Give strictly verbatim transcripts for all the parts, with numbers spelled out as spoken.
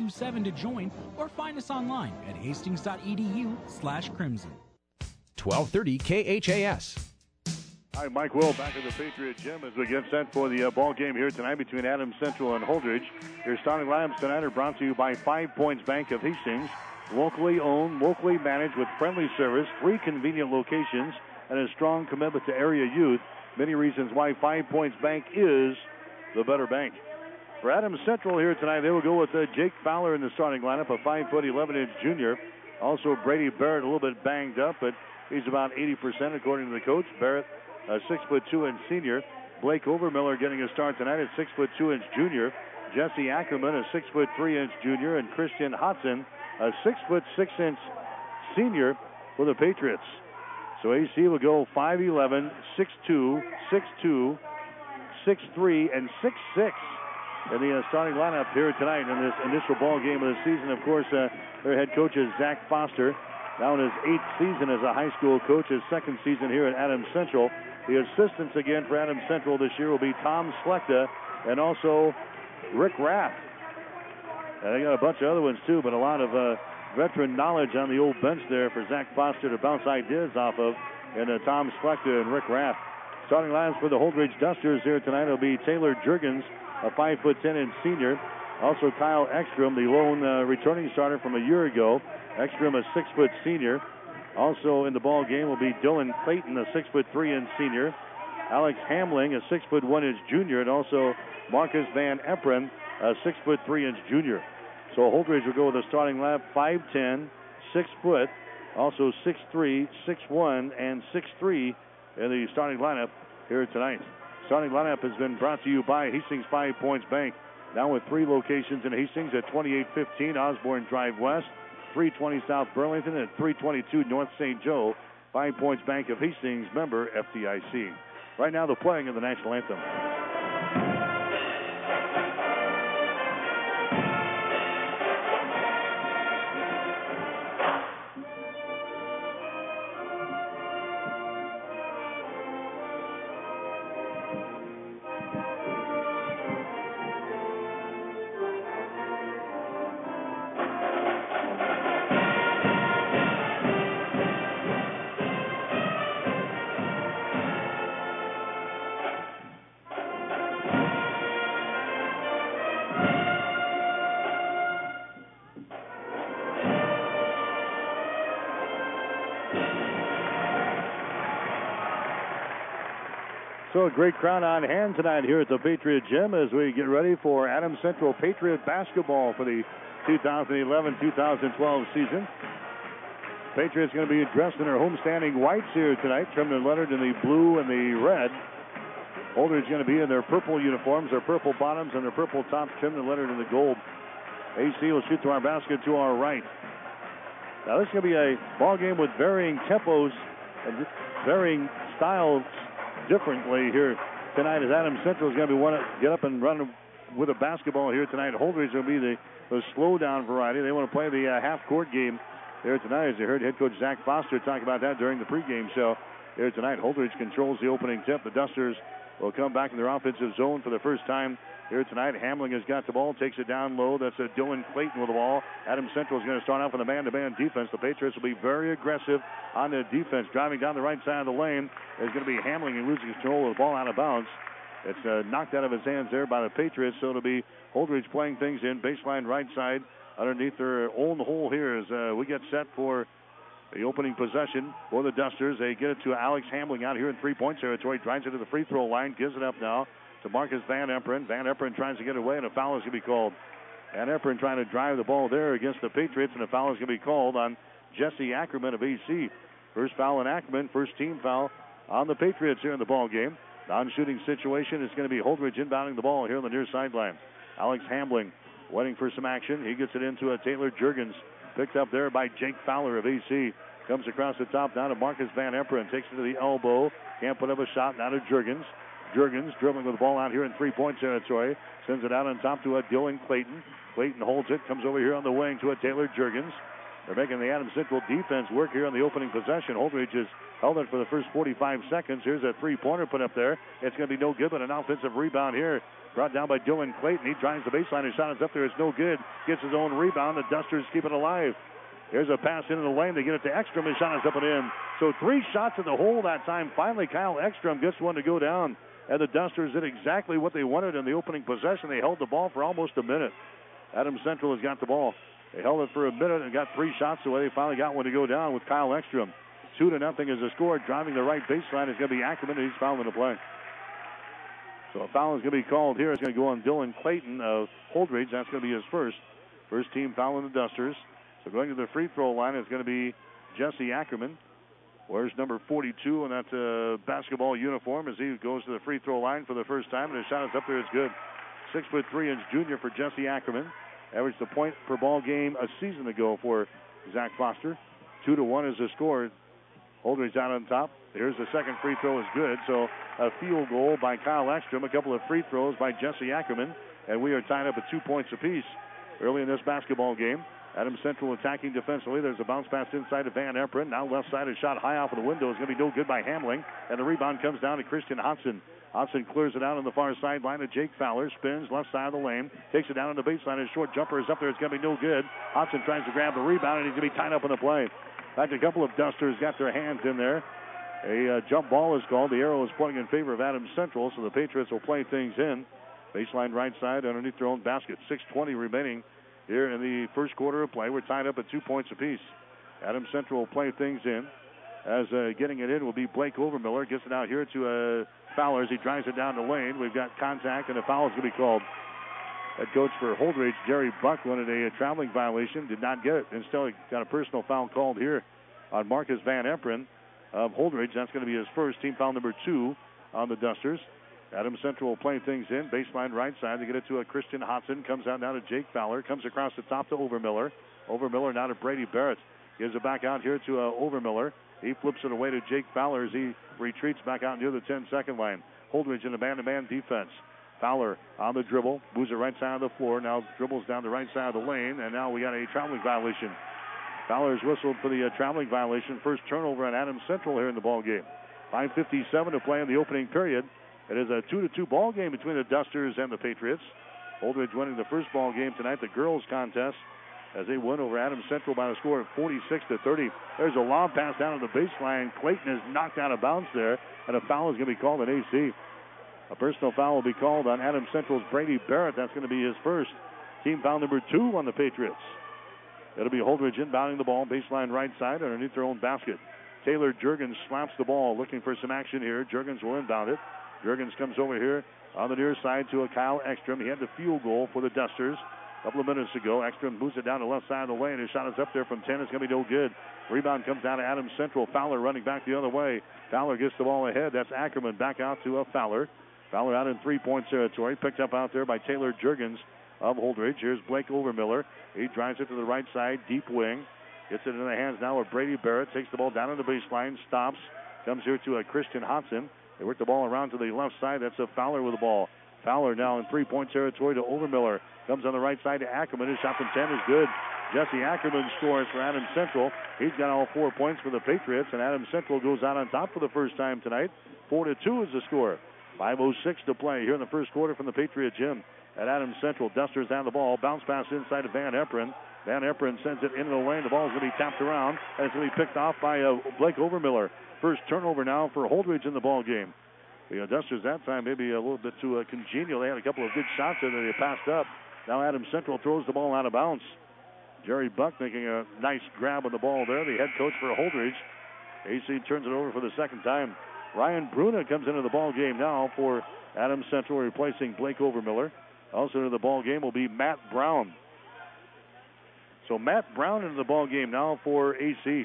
two seven to join or find us online at hastings.edu slash crimson. twelve thirty K H A S. Hi, Mike Will back at the Patriot Gym as we get set for the uh, ball game here tonight between Adams Central and Holdridge. Your starting lineups tonight are brought to you by Five Points Bank of Hastings. Locally owned, locally managed with friendly service, three convenient locations, and a strong commitment to area youth. Many reasons why Five Points Bank is the better bank. For Adams Central here tonight, they will go with uh, Jake Fowler in the starting lineup, a five foot eleven inch junior. Also Brady Barrett, a little bit banged up, but he's about eighty percent according to the coach. Barrett, a six foot two inch senior. Blake Overmiller getting a start tonight at six foot two inch junior. Jesse Ackerman, a six foot three inch junior, and Christian Hodson, a six foot six inch senior for the Patriots. So A C will go five eleven, six two, six two, six three, and six six in the uh, starting lineup here tonight in this initial ball game of the season. Of course, uh, their head coach is Zach Foster, now in his eighth season as a high school coach, his second season here at Adams Central. The assistants again for Adams Central this year will be Tom Slechta and also Rick Raff. And they got a bunch of other ones too, but a lot of uh, veteran knowledge on the old bench there for Zach Foster to bounce ideas off of, and uh, Tom Slechta and Rick Raff. Starting lines for the Holdridge Dusters here tonight will be Taylor Jurgens, a five foot ten inch senior. Also Kyle Ekstrom, the lone uh, returning starter from a year ago. Ekstrom, a six foot senior. Also in the ball game will be Dylan Clayton, a six foot three inch senior. Alex Hamling, a six foot one inch junior, and also Marcus Van Eperen, a six foot three inch junior. So Holdridge will go with a starting lineup five ten, six foot, also six three, six one, and six three in the starting lineup here tonight. Starting lineup has been brought to you by Hastings Five Points Bank. Now with three locations in Hastings at twenty-eight fifteen Osborne Drive West, three twenty South Burlington, and three twenty-two North Saint Joe. Five Points Bank of Hastings, member F D I C. Right now, the playing of the national anthem. So a great crowd on hand tonight here at the Patriot Gym as we get ready for Adams Central Patriot basketball for the two thousand eleven two thousand twelve season. Patriots going to be dressed in their homestanding whites here tonight, trimmed and lettered in the blue and the red. Holdridge going to be in their purple uniforms, their purple bottoms, and their purple tops, trimmed and lettered in the gold. A C will shoot to our basket to our right. Now this is going to be a ball game with varying tempos and varying styles differently here tonight, as Adams Central is going to be one get up and run with a basketball here tonight. Holdridge will be the, the slow down variety. They want to play the uh, half court game here tonight, as you heard head coach Zach Foster talk about that during the pregame show here tonight. Holdridge controls the opening tip. The Dusters will come back in their offensive zone for the first time here tonight. Hamling has got the ball, takes it down low. That's a Dylan Clayton with the ball. Adams Central is going to start off with a man-to-man defense. The Patriots will be very aggressive on the defense. Driving down the right side of the lane is going to be Hamling, and losing control of the ball out of bounds. It's uh, knocked out of his hands there by the Patriots, so it'll be Holdridge playing things in baseline right side underneath their own hole here as uh, we get set for the opening possession for the Dusters. They get it to Alex Hamling out here in three-point territory. Drives it to the free throw line, gives it up now to Marcus Van Eperen. Van Eperen tries to get away, and a foul is going to be called. Van Eperen trying to drive the ball there against the Patriots, and a foul is going to be called on Jesse Ackerman of A C. First foul on Ackerman, first team foul on the Patriots here in the ball game. Non-shooting situation is going to be Holdridge inbounding the ball here on the near sideline. Alex Hamling waiting for some action. He gets it into a Taylor Jurgens. Picked up there by Jake Fowler of A C. Comes across the top now to Marcus Van Eperen. Takes it to the elbow. Can't put up a shot. Now to Jurgens. Jurgens dribbling with the ball out here in three-point territory. Sends it out on top to a Dylan Clayton. Clayton holds it. Comes over here on the wing to a Taylor Jurgens. They're making the Adams Central defense work here on the opening possession. Holdridge has held it for the first forty-five seconds. Here's a three-pointer put up there. It's going to be no good, but an offensive rebound here. Brought down by Dylan Clayton. He drives the baseline. His shot is up there. It's no good. Gets his own rebound. The Dusters keep it alive. Here's a pass into the lane. They get it to Ekstrom. His shot is up and in. So three shots at the hole that time. Finally, Kyle Ekstrom gets one to go down. And the Dusters did exactly what they wanted in the opening possession. They held the ball for almost a minute. Adams Central has got the ball. They held it for a minute and got three shots away. They finally got one to go down with Kyle Ekstrom. Two to nothing is the score. Driving the right baseline is going to be Ackerman, and he's fouling the play. So a foul is going to be called here. It's going to go on Dylan Clayton of Holdridge. That's going to be his first. First team foul on the Dusters. So going to the free throw line is going to be Jesse Ackerman. Wears number forty-two in that uh, basketball uniform as he goes to the free throw line for the first time. And his shot is up there. It's good. Six foot three inch junior for Jesse Ackerman. Averaged a point per ball game a season ago for Zach Foster. Two to one is the score. Holdridge out on top. Here's the second free throw is good. So a field goal by Kyle Ekstrom. A couple of free throws by Jesse Ackerman. And we are tied up at two points apiece early in this basketball game. Adams Central attacking defensively. There's a bounce pass inside to Van Empen. Now left side is shot high off of the window. It's going to be no good by Hamling. And the rebound comes down to Christian Hodson. Hodson clears it out on the far sideline to Jake Fowler. Spins left side of the lane. Takes it down on the baseline. His short jumper is up there. It's going to be no good. Hodson tries to grab the rebound, and he's going to be tied up in the play. In fact, a couple of Dusters got their hands in there. A uh, jump ball is called. The arrow is pointing in favor of Adams Central, so the Patriots will play things in. Baseline right side underneath their own basket. six twenty remaining here in the first quarter of play. We're tied up at two points apiece. Adams Central will play things in. As uh, getting it in will be Blake Overmiller. Gets it out here to uh, Fowler as he drives it down the lane. We've got contact, and a foul is going to be called. Head coach for Holdridge, Jerry Buck, wanted a, a traveling violation. Did not get it. Instead, he got a personal foul called here on Marcus Van Empen of Holdridge. That's going to be his first. Team foul number two on the Dusters. Adams Central will play things in. Baseline right side. They get it to a Christian Hodson. Comes out now to Jake Fowler. Comes across the top to Overmiller. Overmiller now to Brady Barrett. Gives it back out here to uh, Overmiller. He flips it away to Jake Fowler as he retreats back out near the ten-second line. Holdridge in the man-to-man defense. Fowler on the dribble. Moves it right side of the floor. Now dribbles down the right side of the lane. And now we got a traveling violation. Fowler's whistled for the uh, traveling violation. First turnover on Adams Central here in the ball game. five fifty-seven to play in the opening period. It is a two to two ball game between the Dusters and the Patriots. Holdridge winning the first ball game tonight, the girls contest, as they win over Adams Central by a score of forty-six to thirty. There's a lob pass down to the baseline. Clayton is knocked out of bounds there, and a foul is going to be called on A C. A personal foul will be called on Adams Central's Brady Barrett. That's going to be his first. Team foul number two on the Patriots. It'll be Holdridge inbounding the ball, baseline right side underneath their own basket. Taylor Juergens slaps the ball, looking for some action here. Juergens will inbound it. Juergens comes over here on the near side to a Kyle Ekstrom. He had the field goal for the Dusters a couple of minutes ago. Ekstrom moves it down the left side of the lane. His shot is up there from ten. It's going to be no good. Rebound comes down to Adams Central. Fowler running back the other way. Fowler gets the ball ahead. That's Ackerman back out to a Fowler. Fowler out in three-point territory. Picked up out there by Taylor Juergens of Holdridge. Here's Blake Overmiller. He drives it to the right side, deep wing. Gets it into the hands now of Brady Barrett. Takes the ball down on the baseline. Stops. Comes here to a Christian Hodson. They work the ball around to the left side. That's a Fowler with the ball. Fowler now in three-point territory to Overmiller. Comes on the right side to Ackerman. His shot from ten is good. Jesse Ackerman scores for Adams Central. He's got all four points for the Patriots, and Adams Central goes out on top for the first time tonight. Four to two is the score. five oh six to play here in the first quarter from the Patriot gym at Adams Central. Dusters down the ball. Bounce pass inside to Van Empen. Van Empen sends it into the lane. The ball is going to be tapped around, and it's going to be picked off by uh, Blake Overmiller. First turnover now for Holdridge in the ball game. The Dusters that time maybe a little bit too uh, congenial. They had a couple of good shots there that they passed up. Now Adams Central throws the ball out of bounds. Jerry Buck making a nice grab on the ball there. The head coach for Holdridge. A C turns it over for the second time. Ryan Bruna comes into the ball game now for Adams Central, replacing Blake Overmiller. Also into the ball game will be Matt Brown. So Matt Brown into the ball game now for A C.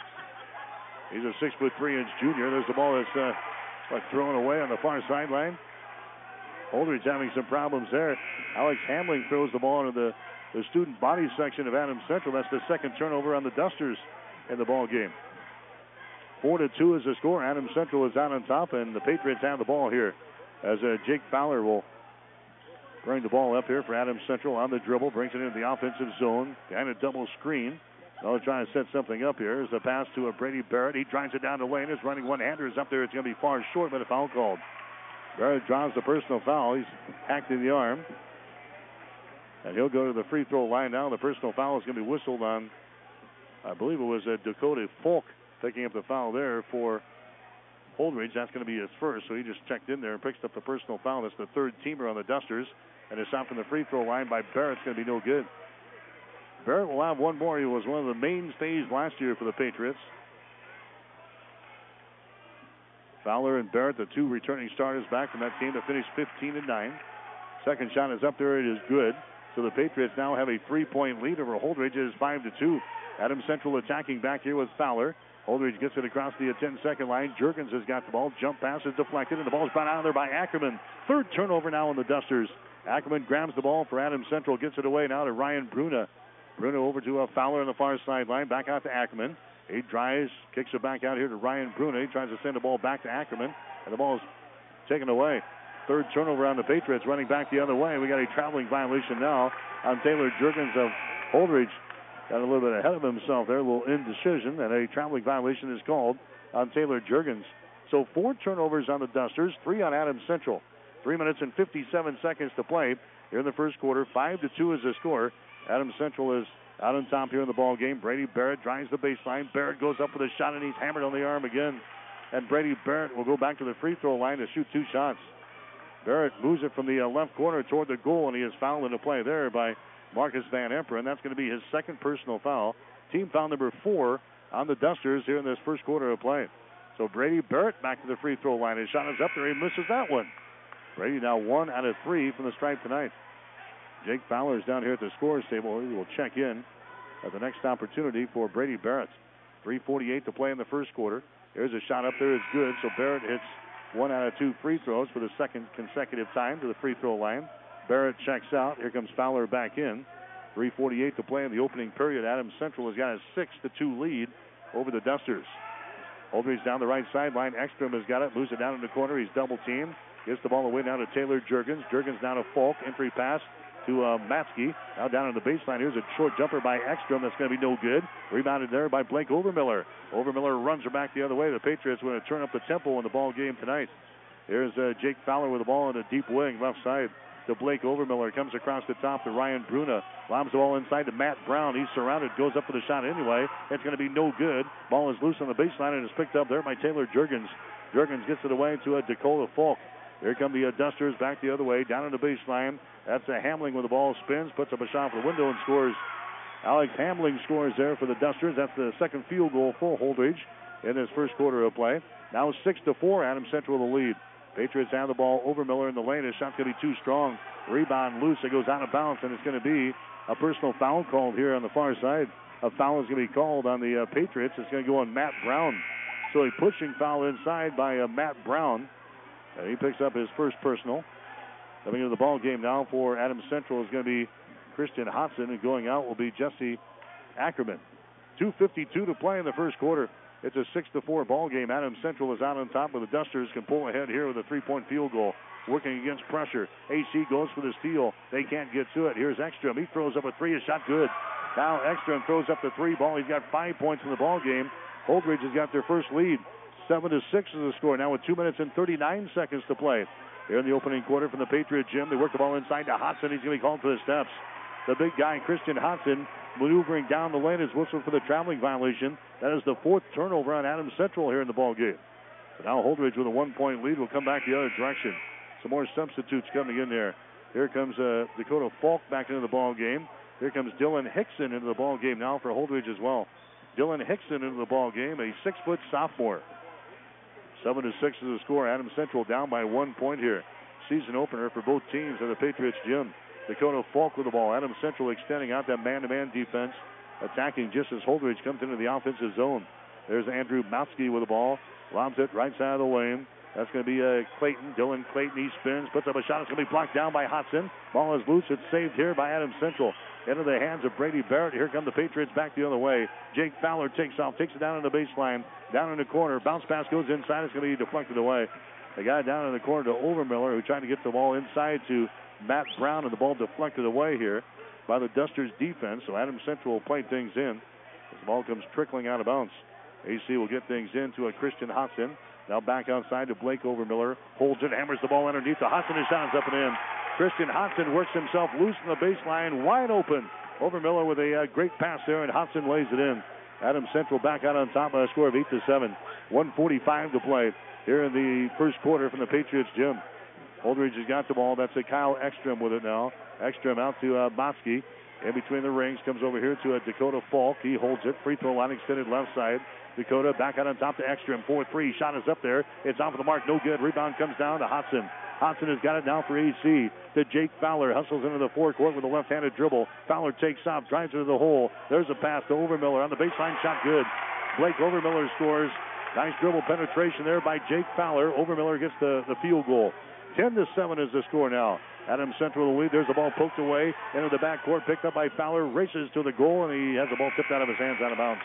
He's a six foot three inch junior. There's the ball that's uh, like thrown away on the far sideline. Holdridge having some problems there. Alex Hamling throws the ball into the, the student body section of Adams Central. That's the second turnover on the Dusters in the ball game. Four to two is the score. Adams Central is out on top, and the Patriots have the ball here as uh, Jake Fowler will bring the ball up here for Adams Central on the dribble. Brings it into the offensive zone behind a double screen. They'll try to set something up here. There's a pass to a Brady Barrett. He drives it down the lane. His running one-hander is up there. It's going to be far short, but a foul called. Barrett draws the personal foul. He's hacked in the arm. And he'll go to the free throw line now. The personal foul is going to be whistled on, I believe it was uh, Dakota Falk picking up the foul there for Holdridge. That's going to be his first. So he just checked in there and picks up the personal foul. That's the third teamer on the Dusters. And it's out from the free throw line by Barrett. It's going to be no good. Barrett will have one more. He was one of the mainstays last year for the Patriots. Fowler and Barrett, the two returning starters back from that team that finished fifteen and nine. Second shot is up there. It is good. So the Patriots now have a three-point lead over Holdridge. It is five to two. Adams Central attacking back here with Fowler. Holdridge gets it across the ten-second line. Jurgens has got the ball. Jump pass is deflected, and the ball is brought out of there by Ackerman. Third turnover now on the Dusters. Ackerman grabs the ball for Adams Central, gets it away now to Ryan Bruna. Bruna over to a Fowler on the far sideline. Back out to Ackerman. He drives, kicks it back out here to Ryan Bruna. He tries to send the ball back to Ackerman, and the ball is taken away. Third turnover on the Patriots, running back the other way. We got a traveling violation now on Taylor Jurgens of Holdridge. Got a little bit ahead of himself there, a little indecision, and a traveling violation is called on Taylor Jurgens. So four turnovers on the Dusters, three on Adams Central. Three minutes and fifty-seven seconds to play here in the first quarter. Five to two is the score. Adams Central is out on top here in the ball game. Brady Barrett drives the baseline. Barrett goes up with a shot, and he's hammered on the arm again. And Brady Barrett will go back to the free throw line to shoot two shots. Barrett moves it from the uh, left corner toward the goal, and he is fouled into play there by Marcus Van Emper, and that's going to be his second personal foul. Team foul number four on the Dusters here in this first quarter of play. So Brady Barrett back to the free throw line. His shot is up there. He misses that one. Brady now one out of three from the stripe tonight. Jake Fowler's down here at the scorer's table. He will check in at the next opportunity for Brady Barrett. three forty-eight to play in the first quarter. There's a shot up there. It's good. So Barrett hits one out of two free throws for the second consecutive time to the free throw line. Barrett checks out. Here comes Fowler back in. three forty-eight to play in the opening period. Adams Central has got a six to two lead over the Dusters. Holdridge down the right sideline. Ekstrom has got it. Moves it down in the corner. He's double teamed. Gives the ball away now to Taylor Jurgens. Jurgens now to Falk. Entry pass to uh, Matsky. Now down on the baseline. Here's a short jumper by Ekstrom. That's going to be no good. Rebounded there by Blake Overmiller. Overmiller runs her back the other way. The Patriots want to turn up the tempo in the ball game tonight. Here's uh, Jake Fowler with the ball in a deep wing left side to Blake Overmiller. Comes across the top to Ryan Bruna. Lobs the ball inside to Matt Brown. He's surrounded. Goes up for the shot anyway. It's going to be no good. Ball is loose on the baseline and is picked up there by Taylor Jurgens. Jurgens gets it away to a Dakota Falk. Here come the uh, Dusters back the other way, down on the baseline. That's a Hamling with the ball, spins, puts up a shot for the window and scores. Alex Hamling scores there for the Dusters. That's the second field goal for Holdridge in this first quarter of play. Now six to four, Adams Central the lead. Patriots have the ball over Miller in the lane. His shot's going to be too strong. Rebound loose. It goes out of bounds, and it's going to be a personal foul called here on the far side. A foul is going to be called on the uh, Patriots. It's going to go on Matt Brown. So a pushing foul inside by uh, Matt Brown. And he picks up his first personal. Coming into the ball game now for Adams Central is going to be Christian Hodson, and going out will be Jesse Ackerman. two fifty-two to play in the first quarter. It's a six to four ball game. Adams Central is out on top, but the Dusters can pull ahead here with a three-point field goal. Working against pressure. A C goes for the steal. They can't get to it. Here's Ekstrom. He throws up a three. His shot good. Now Ekstrom throws up the three ball. He's got five points in the ball game. Holdridge has got their first lead. Seven to six is the score now with two minutes and thirty-nine seconds to play. Here in the opening quarter from the Patriot gym, they work the ball inside to Hodson. He's going to be called for the steps. The big guy, Christian Hodson, maneuvering down the lane, is whistled for the traveling violation. That is the fourth turnover on Adams Central here in the ball game. But now Holdridge with a one-point lead will come back the other direction. Some more substitutes coming in there. Here comes uh, Dakota Falk back into the ball game. Here comes Dylan Hickson into the ball game now for Holdridge as well. Dylan Hickson into the ball game, a six-foot sophomore. Seven to six is the score. Adams Central down by one point here. Season opener for both teams at the Patriots gym. Dakota Falk with the ball. Adams Central extending out that man-to-man defense, attacking just as Holdridge comes into the offensive zone. There's Andrew Matsky with the ball. Lobs it right side of the lane. That's going to be uh, Clayton. Dylan Clayton, he spins, puts up a shot. It's going to be blocked down by Hodson. Ball is loose. It's saved here by Adams Central. Into the hands of Brady Barrett. Here come the Patriots back the other way. Jake Fowler takes off, takes it down on the baseline, down in the corner. Bounce pass goes inside. It's going to be deflected away. The guy down in the corner to Overmiller, who tried to get the ball inside to Matt Brown, and the ball deflected away here by the Dusters defense. So Adams Central will play things in. As the ball comes trickling out of bounds. A C will get things into a Christian Hodson. Now back outside to Blake Overmiller. Holds it, hammers the ball underneath. The Hodson is shot up and in. Christian Hodson works himself loose from the baseline, wide open. Overmiller with a uh, great pass there, and Hodson lays it in. Adams Central back out on top of a score of eight to seven. one forty-five to play here in the first quarter from the Patriots gym. Holdridge has got the ball. That's a Kyle Ekstrom with it now. Ekstrom out to uh, Botsky. In between the rings, comes over here to a Dakota Falk. He holds it. Free throw line extended left side. Dakota back out on top to Ekstrom. four three. Shot is up there. It's off of the mark. No good. Rebound comes down to Hodson. Hodson has got it now for A C. To Jake Fowler. Hustles into the forecourt with a left-handed dribble. Fowler takes off. Drives into the hole. There's a pass to Overmiller. On the baseline. Shot good. Blake Overmiller scores. Nice dribble penetration there by Jake Fowler. Overmiller gets the, the field goal. ten to seven is the score now. Adams Central the lead. There's the ball poked away into the backcourt. Picked up by Fowler. Races to the goal, and he has the ball tipped out of his hands out of bounds.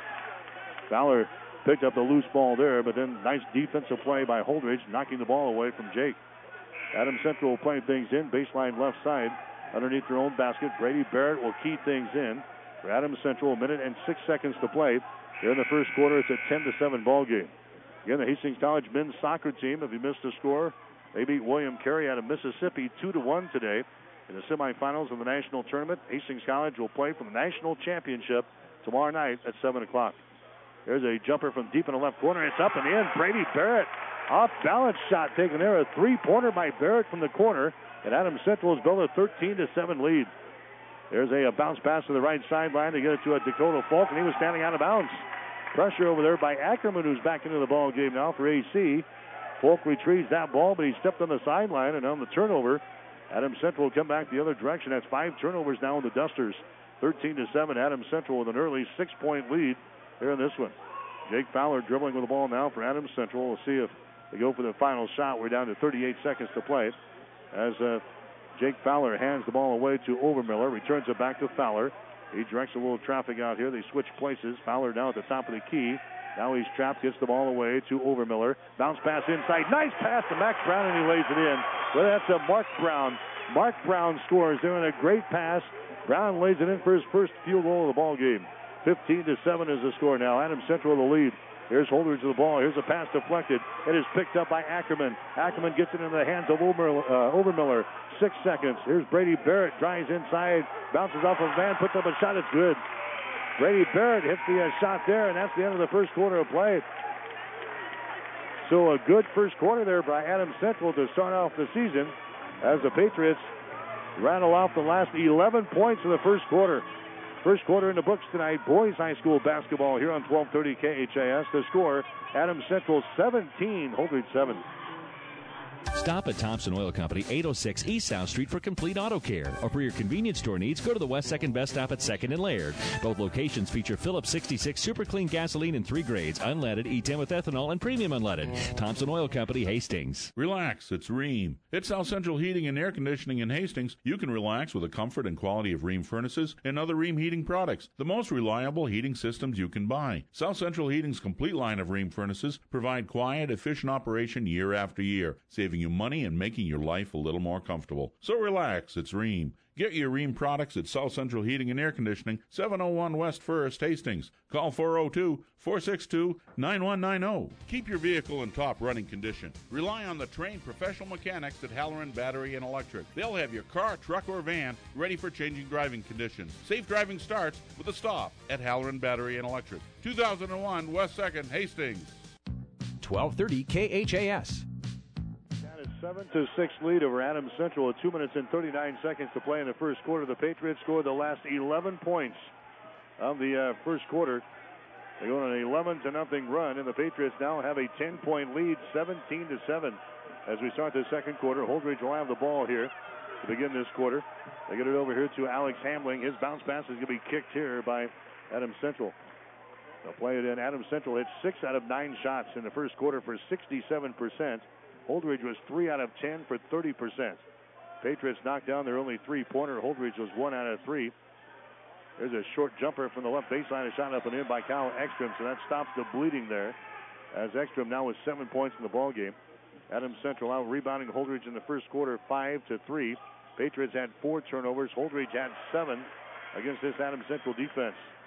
Fowler picked up the loose ball there, but then nice defensive play by Holdridge, knocking the ball away from Jake. Adams Central playing things in. Baseline left side underneath their own basket. Brady Barrett will key things in. For Adams Central, a minute and six seconds to play. Here in the first quarter, it's a ten to seven ball game. Again, the Hastings College men's soccer team, if you missed the score, they beat William Carey out of Mississippi two to one today in the semifinals of the national tournament. Hastings College will play for the national championship tomorrow night at seven o'clock. There's a jumper from deep in the left corner. It's up and in. Brady Barrett, off-balance shot taken there. A three-pointer by Barrett from the corner. And Adams Central has built a thirteen to seven lead. There's a, a bounce pass to the right sideline to get it to a Dakota Falk, and he was standing out of bounds. Pressure over there by Ackerman, who's back into the ball game now for A C. Falk retrieves that ball, but he stepped on the sideline, and on the turnover, Adams Central will come back the other direction. That's five turnovers now in the Dusters. thirteen to seven, Adams Central with an early six-point lead here in this one. Jake Fowler dribbling with the ball now for Adams Central. We'll see if they go for the final shot. We're down to thirty-eight seconds to play. As uh, Jake Fowler hands the ball away to Overmiller, returns it back to Fowler. He directs a little traffic out here. They switch places. Fowler down at the top of the key. Now he's trapped, gets the ball away to Overmiller. Bounce pass inside. Nice pass to Max Brown, and he lays it in. Well, that's a Mark Brown. Mark Brown scores there in a great pass. Brown lays it in for his first field goal of the ball game. fifteen to seven is the score now. Adams Central the lead. Here's Holdridge of the ball. Here's a pass deflected. It is picked up by Ackerman. Ackerman gets it into the hands of Overmiller. Uh, Overmiller. Six seconds. Here's Brady Barrett. Drives inside. Bounces off of Van. Puts up a shot. It's good. Brady Barrett hits the uh, shot there, and that's the end of the first quarter of play. So a good first quarter there by Adams Central to start off the season as the Patriots rattle off the last eleven points in the first quarter. First quarter in the books tonight, boys high school basketball here on twelve thirty K H A S. The score, Adams Central seventeen, Holdridge seven. Stop at Thompson Oil Company, eight oh six East South Street for complete auto care. Or for your convenience store needs, go to the West second Best Stop at second and Laird. Both locations feature Phillips sixty-six Super Clean gasoline in three grades, unleaded, E ten with ethanol, and premium unleaded. Thompson Oil Company, Hastings. Relax, it's Rheem. At South Central Heating and Air Conditioning in Hastings, you can relax with the comfort and quality of Rheem furnaces and other Rheem heating products, the most reliable heating systems you can buy. South Central Heating's complete line of Rheem furnaces provide quiet, efficient operation year after year, saving you money and making your life a little more comfortable. So relax, it's Rheem. Get your Rheem products at South Central Heating and Air Conditioning, seven oh one West First, Hastings. Call four oh two, four six two, nine one nine oh. Keep your vehicle in top running condition. Rely on the trained professional mechanics at Halloran Battery and Electric. They'll have your car, truck, or van ready for changing driving conditions. Safe driving starts with a stop at Halloran Battery and Electric. two thousand one West second, Hastings. twelve thirty K H A S. seven to six lead over Adams Central with two minutes and thirty-nine seconds to play in the first quarter. The Patriots scored the last eleven points of the uh, first quarter. They go on an eleven to nothing run, and the Patriots now have a ten-point lead, seventeen to seven. As we start the second quarter, Holdridge will have the ball here to begin this quarter. They get it over here to Alex Hamling. His bounce pass is going to be kicked here by Adams Central. They'll play it in. Adams Central hit six out of nine shots in the first quarter for sixty-seven percent. Holdridge was three out of ten for thirty percent. Patriots knocked down their only three-pointer. Holdridge was one out of three. There's a short jumper from the left baseline, a shot up and in by Kyle Ekstrom, so that stops the bleeding there. As Ekstrom now with seven points in the ball game. Adams Central out rebounding Holdridge in the first quarter, five to three. Patriots had four turnovers. Holdridge had seven against this Adams Central defense.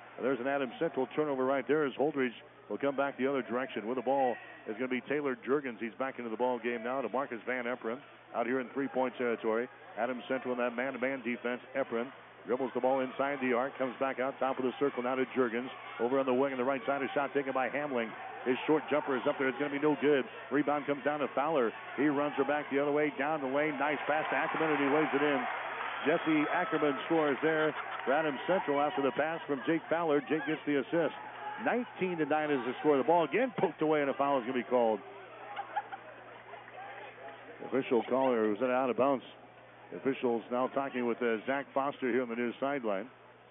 There's an Adams Central turnover right there as Holdridge will come back the other direction. With the ball is going to be Taylor Jurgens. He's back into the ball game now to Marcus Van Eperen out here in three-point territory. Adams Central in that man-to-man defense. Eperen dribbles the ball inside the arc, comes back out top of the circle now to Jurgens. Over on the wing on the right side, a shot taken by Hamling. His short jumper is up there. It's going to be no good. Rebound comes down to Fowler. He runs her back the other way down the lane. Nice pass to Ackerman, and he lays it in. Jesse Ackerman scores there for Adams Central after the pass from Jake Fowler. Jake gets the assist. nineteen to nine is the score. The ball again poked away, and a foul is going to be called. The official caller was out of bounds. The officials now talking with uh, Zach Foster here on the near sideline.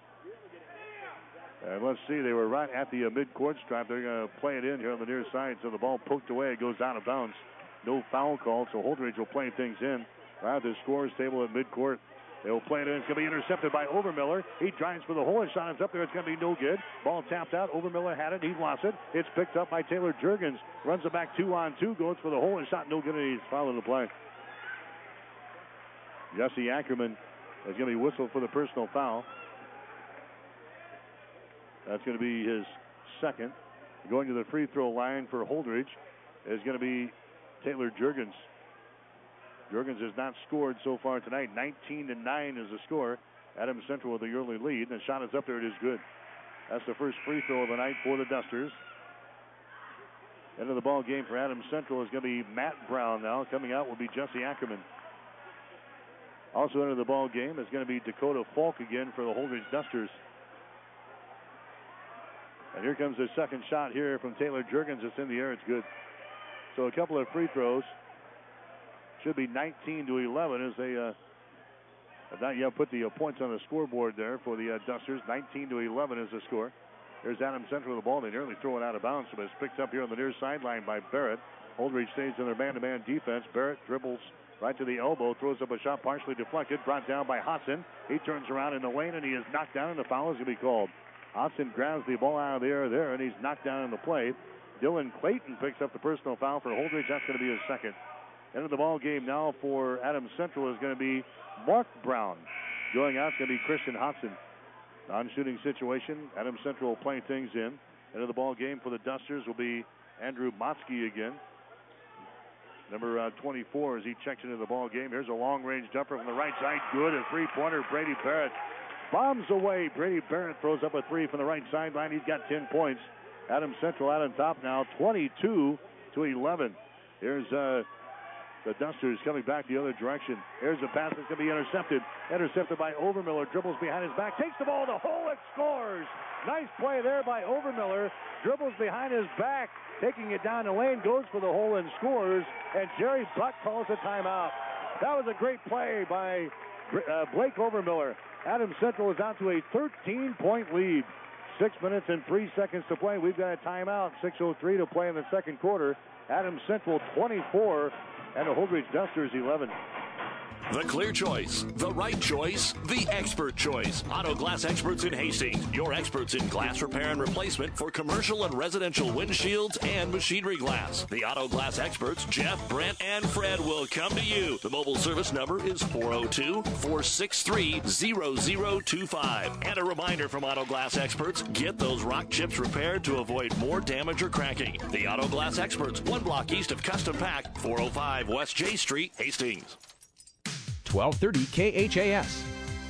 And let's see, they were right at the uh, mid-court stripe. They're going to play it in here on the near side. So the ball poked away. It goes out of bounds. No foul called, so Holdridge will play things in right at the scores table at mid-court. They'll play it in. It's going to be intercepted by Overmiller. He drives for the hole. His shot is up there. It's going to be no good. Ball tapped out. Overmiller had it. He lost it. It's picked up by Taylor Jurgens. Runs it back two on two. Goes for the hole. His shot no good, and he's fouling the play. Jesse Ackerman is going to be whistled for the personal foul. That's going to be his second. Going to the free throw line for Holdridge is going to be Taylor Jurgens. Jurgens has not scored so far tonight. nineteen to nine is the score. Adams Central with the early lead. And the shot is up there. It is good. That's the first free throw of the night for the Dusters. End of the ball game for Adams Central is going to be Matt Brown now. Coming out will be Jesse Ackerman. Also into the ball game is going to be Dakota Falk again for the Holdridge Dusters. And here comes the second shot here from Taylor Jurgens. It's in the air. It's good. So a couple of free throws. Should be nineteen to eleven as they uh, have not yet put the uh, points on the scoreboard there for the uh, Dusters. nineteen to eleven is the score. There's Adams Central with the ball. They nearly throw it out of bounds, but it's picked up here on the near sideline by Barrett. Holdridge stays in their man-to-man defense. Barrett dribbles right to the elbow, throws up a shot partially deflected, brought down by Hodson. He turns around in the lane, and he is knocked down, and the foul is going to be called. Hodson grabs the ball out of the air there, and he's knocked down in the play. Dylan Clayton picks up the personal foul for Holdridge. That's going to be his second. End of the ball game now for Adams Central is going to be Mark Brown. Going out is going to be Christian Hodson. Non-shooting situation. Adams Central will play things in. End of the ball game for the Dusters will be Andrew Motzke again. Number uh, twenty-four as he checks into the ball game. Here's a long-range jumper from the right side. Good. A three-pointer. Brady Barrett bombs away. Brady Barrett throws up a three from the right sideline. He's got ten points. Adams Central out on top now, twenty-two to eleven. Here's uh, the Dusters coming back the other direction. Here's a pass that's going to be intercepted. Intercepted by Overmiller. Dribbles behind his back. Takes the ball to hole and scores. Nice play there by Overmiller. Dribbles behind his back. Taking it down the lane. Goes for the hole and scores. And Jerry Buck calls a timeout. That was a great play by uh, Blake Overmiller. Adams Central is out to a thirteen-point lead. Six minutes and three seconds to play. We've got a timeout. six oh three to play in the second quarter. Adams Central twenty-four and the Holdridge Dusters eleven. The clear choice, the right choice, the expert choice. Auto Glass Experts in Hastings. Your experts in glass repair and replacement for commercial and residential windshields and machinery glass. The Auto Glass Experts, Jeff, Brent, and Fred will come to you. The mobile service number is four oh two, four six three, zero zero two five. And a reminder from Auto Glass Experts, get those rock chips repaired to avoid more damage or cracking. The Auto Glass Experts, one block east of Custom Pack, four oh five West J Street, Hastings. twelve thirty K H A S.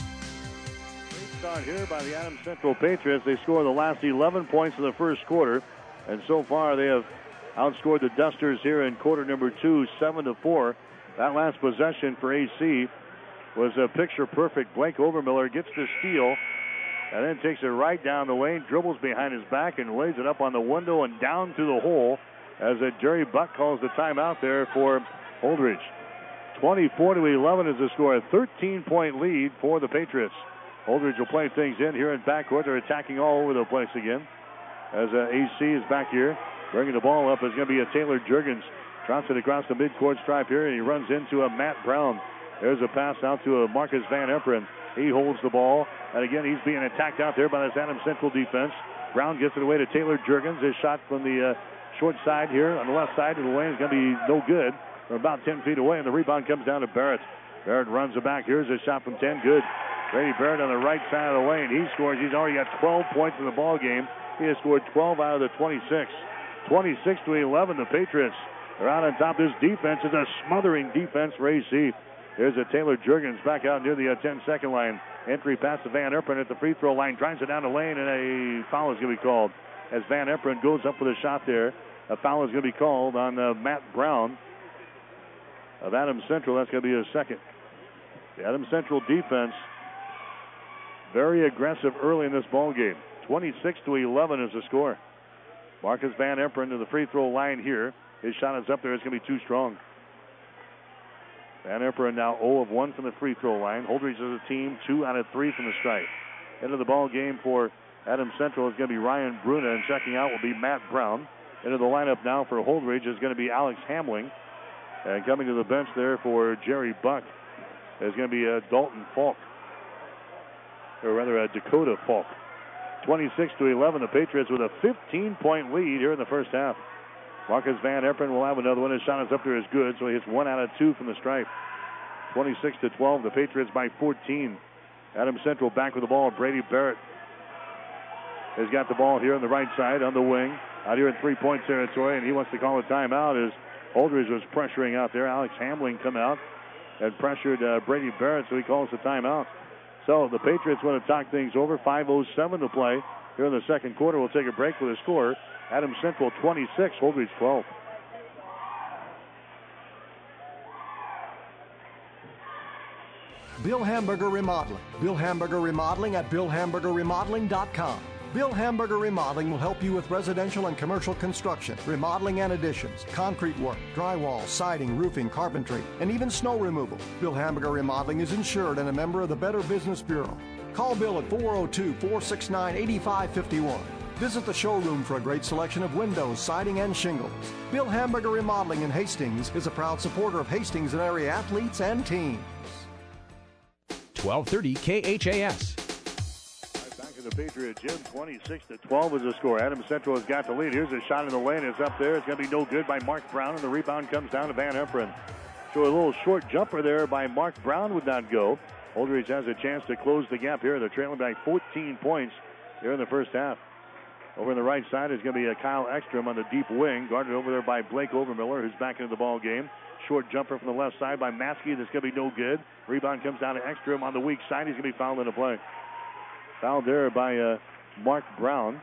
Great start here by the Adams Central Patriots. They score the last eleven points in the first quarter, and so far they have outscored the Dusters here in quarter number two, seven to four. That last possession for A C was a picture perfect. Blake Overmiller gets the steal and then takes it right down the lane, dribbles behind his back, and lays it up on the window and down through the hole as a Jerry Buck calls the timeout there for Holdridge. twenty-four to eleven is the score. A thirteen-point lead for the Patriots. Holdridge will play things in here in backcourt. They're attacking all over the place again. As uh, A C is back here, bringing the ball up is going to be a Taylor Jurgens. Drops it across the midcourt stripe here, and he runs into a Matt Brown. There's a pass out to a Marcus Van Eperen. He holds the ball, and again, he's being attacked out there by this Adams Central defense. Brown gets it away to Taylor Jurgens. His shot from the uh, short side here on the left side of the lane is going to be no good. From about ten feet away, and the rebound comes down to Barrett. Barrett runs it back. Here's a shot from ten. Good. Brady Barrett on the right side of the lane. He scores. He's already got twelve points in the ball game. He has scored twelve out of the twenty-six. twenty-six to eleven. The Patriots are out on top. This defense is a smothering defense for A C. There's a Taylor Jurgens back out near the ten-second line. Entry pass to Van Erpen at the free throw line. Drives it down the lane, and a foul is going to be called. As Van Erpen goes up with a shot there, a foul is going to be called on uh, Matt Brown of Adams Central. That's going to be his second. The Adams Central defense very aggressive early in this ball game. twenty-six to eleven is the score. Marcus Van Erpen to the free throw line here. His shot is up there. It's going to be too strong. Van Erpen now zero of one from the free throw line. Holdridge as a team, two out of three from the stripe. Into the ball game for Adams Central is going to be Ryan Bruna, and checking out will be Matt Brown. Into the lineup now for Holdridge is going to be Alex Hamling. And coming to the bench there for Jerry Buck is going to be uh, Dalton Falk. Or rather, uh, Dakota Falk. twenty-six to eleven, the Patriots with a fifteen-point lead here in the first half. Marcus Van Erpen will have another one. His shot is up there is good, so he hits one out of two from the stripe. twenty-six to twelve, the Patriots by fourteen. Adams Central back with the ball. Brady Barrett has got the ball here on the right side on the wing. Out here in three-point territory, and he wants to call a timeout as Holdridge was pressuring out there. Alex Hamling come out and pressured uh, Brady Barrett, so he calls the timeout. So the Patriots want to talk things over. five oh seven to play here in the second quarter. We'll take a break with a score. Adams Central twenty-six, Holdridge twelve. Bill Hamburger Remodeling. Bill Hamburger Remodeling at bill hamburger remodeling dot com. Bill Hamburger Remodeling will help you with residential and commercial construction, remodeling and additions, concrete work, drywall, siding, roofing, carpentry, and even snow removal. Bill Hamburger Remodeling is insured and a member of the Better Business Bureau. Call Bill at four oh two, four six nine, eight five five one. Visit the showroom for a great selection of windows, siding, and shingles. Bill Hamburger Remodeling in Hastings is a proud supporter of Hastings and area athletes and teams. twelve thirty K H A S. Back in the Patriot gym, twenty-six to twelve is the score. Adams Central has got the lead. Here's a shot in the lane. It's up there. It's going to be no good by Mark Brown, and the rebound comes down to Van Erpen. So a little short jumper there by Mark Brown would not go. Holdridge has a chance to close the gap here. They're trailing by fourteen points here in the first half. Over on the right side is going to be a Kyle Ekstrom on the deep wing, guarded over there by Blake Overmiller, who's back into the ball game. Short jumper from the left side by Maskey. That's going to be no good. Rebound comes down to Ekstrom on the weak side. He's going to be fouled in the play. Fouled there by uh, Mark Brown.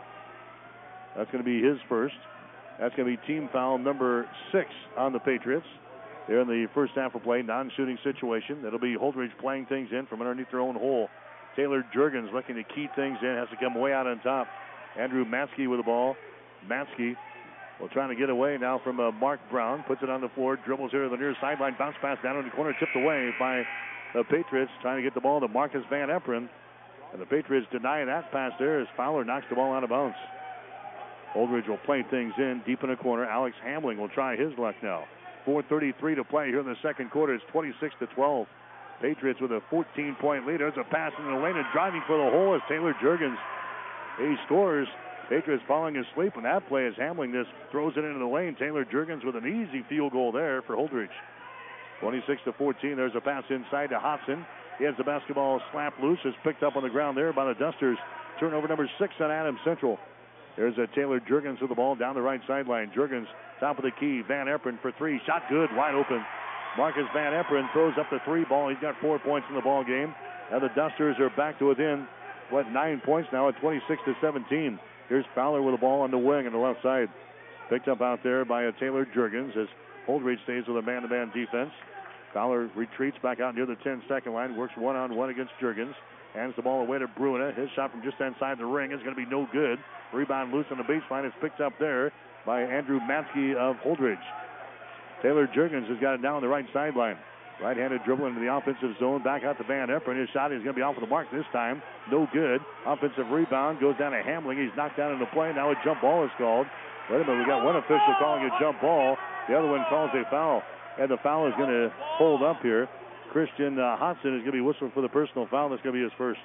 That's going to be his first. That's going to be team foul number six on the Patriots. They're in the first half of play, non-shooting situation. It'll be Holdridge playing things in from underneath their own hole. Taylor Jurgens looking to key things in. Has to come way out on top. Andrew Maskey with the ball. Maskey will try to get away now from uh, Mark Brown. Puts it on the floor. Dribbles here to the near sideline. Bounce pass down in the corner. Tipped away by the Patriots. Trying to get the ball to Marcus Van Erpen. And the Patriots deny that pass there as Fowler knocks the ball out of bounds. Holdridge will play things in deep in the corner. Alex Hamling will try his luck now. four thirty-three to play here in the second quarter. It's twenty-six to twelve. Patriots with a fourteen-point lead. There's a pass in the lane, and driving for the hole is Taylor Jurgens. He scores. Patriots falling asleep on that play as Hamling just throws it into the lane. Taylor Jurgens with an easy field goal there for Holdridge. twenty-six to fourteen. There's a pass inside to Hodson. He has the basketball slapped loose. It's picked up on the ground there by the Dusters. Turnover number six on Adams Central. There's a Taylor Jurgens with the ball down the right sideline. Jurgens, top of the key. Van Erpen for three. Shot good, wide open. Marcus Van Erpen throws up the three ball. He's got four points in the ball game. Now the Dusters are back to within, what, nine points now at twenty-six to seventeen. Here's Fowler with the ball on the wing on the left side. Picked up out there by a Taylor Jurgens as Holdridge stays with a man-to-man defense. Fowler retreats back out near the ten-second line. Works one-on-one against Jurgens. Hands the ball away to Bruna. His shot from just inside the ring is going to be no good. Rebound loose on the baseline. It's picked up there by Andrew Maskey of Holdridge. Taylor Jurgens has got it down on the right sideline. Right-handed dribble into the offensive zone. Back out to Van Erpen. His shot is going to be off of the mark this time. No good. Offensive rebound goes down to Hamling. He's knocked down in the play. Now a jump ball is called. Wait a minute. We got one official calling a jump ball. The other one calls a foul. And the foul is going to hold up here. Christian uh, Hodson is going to be whistled for the personal foul. That's going to be his first.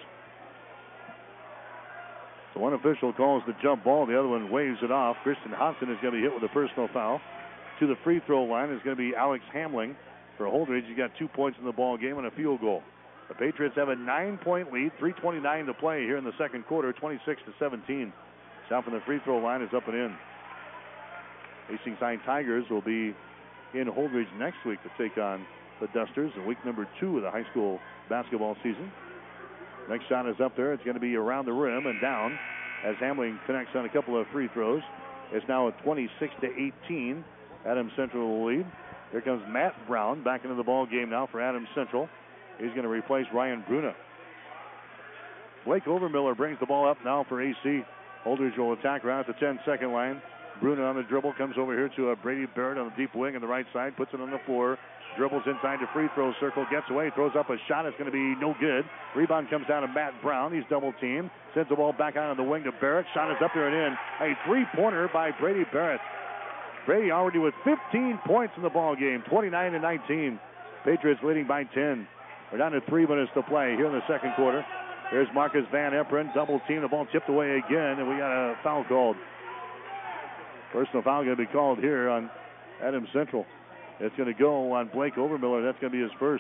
So one official calls the jump ball. The other one waves it off. Christian Hodson is going to be hit with a personal foul. To the free throw line is going to be Alex Hamling. For Holdridge, he's got two points in the ball game and a field goal. The Patriots have a nine-point lead, three twenty-nine to play here in the second quarter, twenty-six to seventeen. Down from the free throw line is up and in. Hastings High Tigers will be in Holdridge next week to take on the Dusters in week number two of the high school basketball season. Next shot is up there. It's going to be around the rim and down as Hamling connects on a couple of free throws. It's now a twenty-six to eighteen. Adams Central will lead. Here comes Matt Brown back into the ball game now for Adams Central. He's going to replace Ryan Bruna. Blake Overmiller brings the ball up now for A C. Holdridge will attack right at the ten-second line. Bruna on the dribble comes over here to uh, Brady Barrett on the deep wing on the right side, puts it on the floor, dribbles inside the free throw circle, gets away, throws up a shot. It's going to be no good. Rebound comes down to Matt Brown. He's double teamed. Sends the ball back out on the wing to Barrett. Shot is up there and in. A three-pointer by Brady Barrett. Brady already with fifteen points in the ball game, twenty-nine to nineteen. Patriots leading by ten. We're down to three minutes to play here in the second quarter. There's Marcus Van Eperen, double team. The ball tipped away again, and we got a foul called. Personal foul going to be called here on Adams Central. It's going to go on Blake Overmiller. That's going to be his first.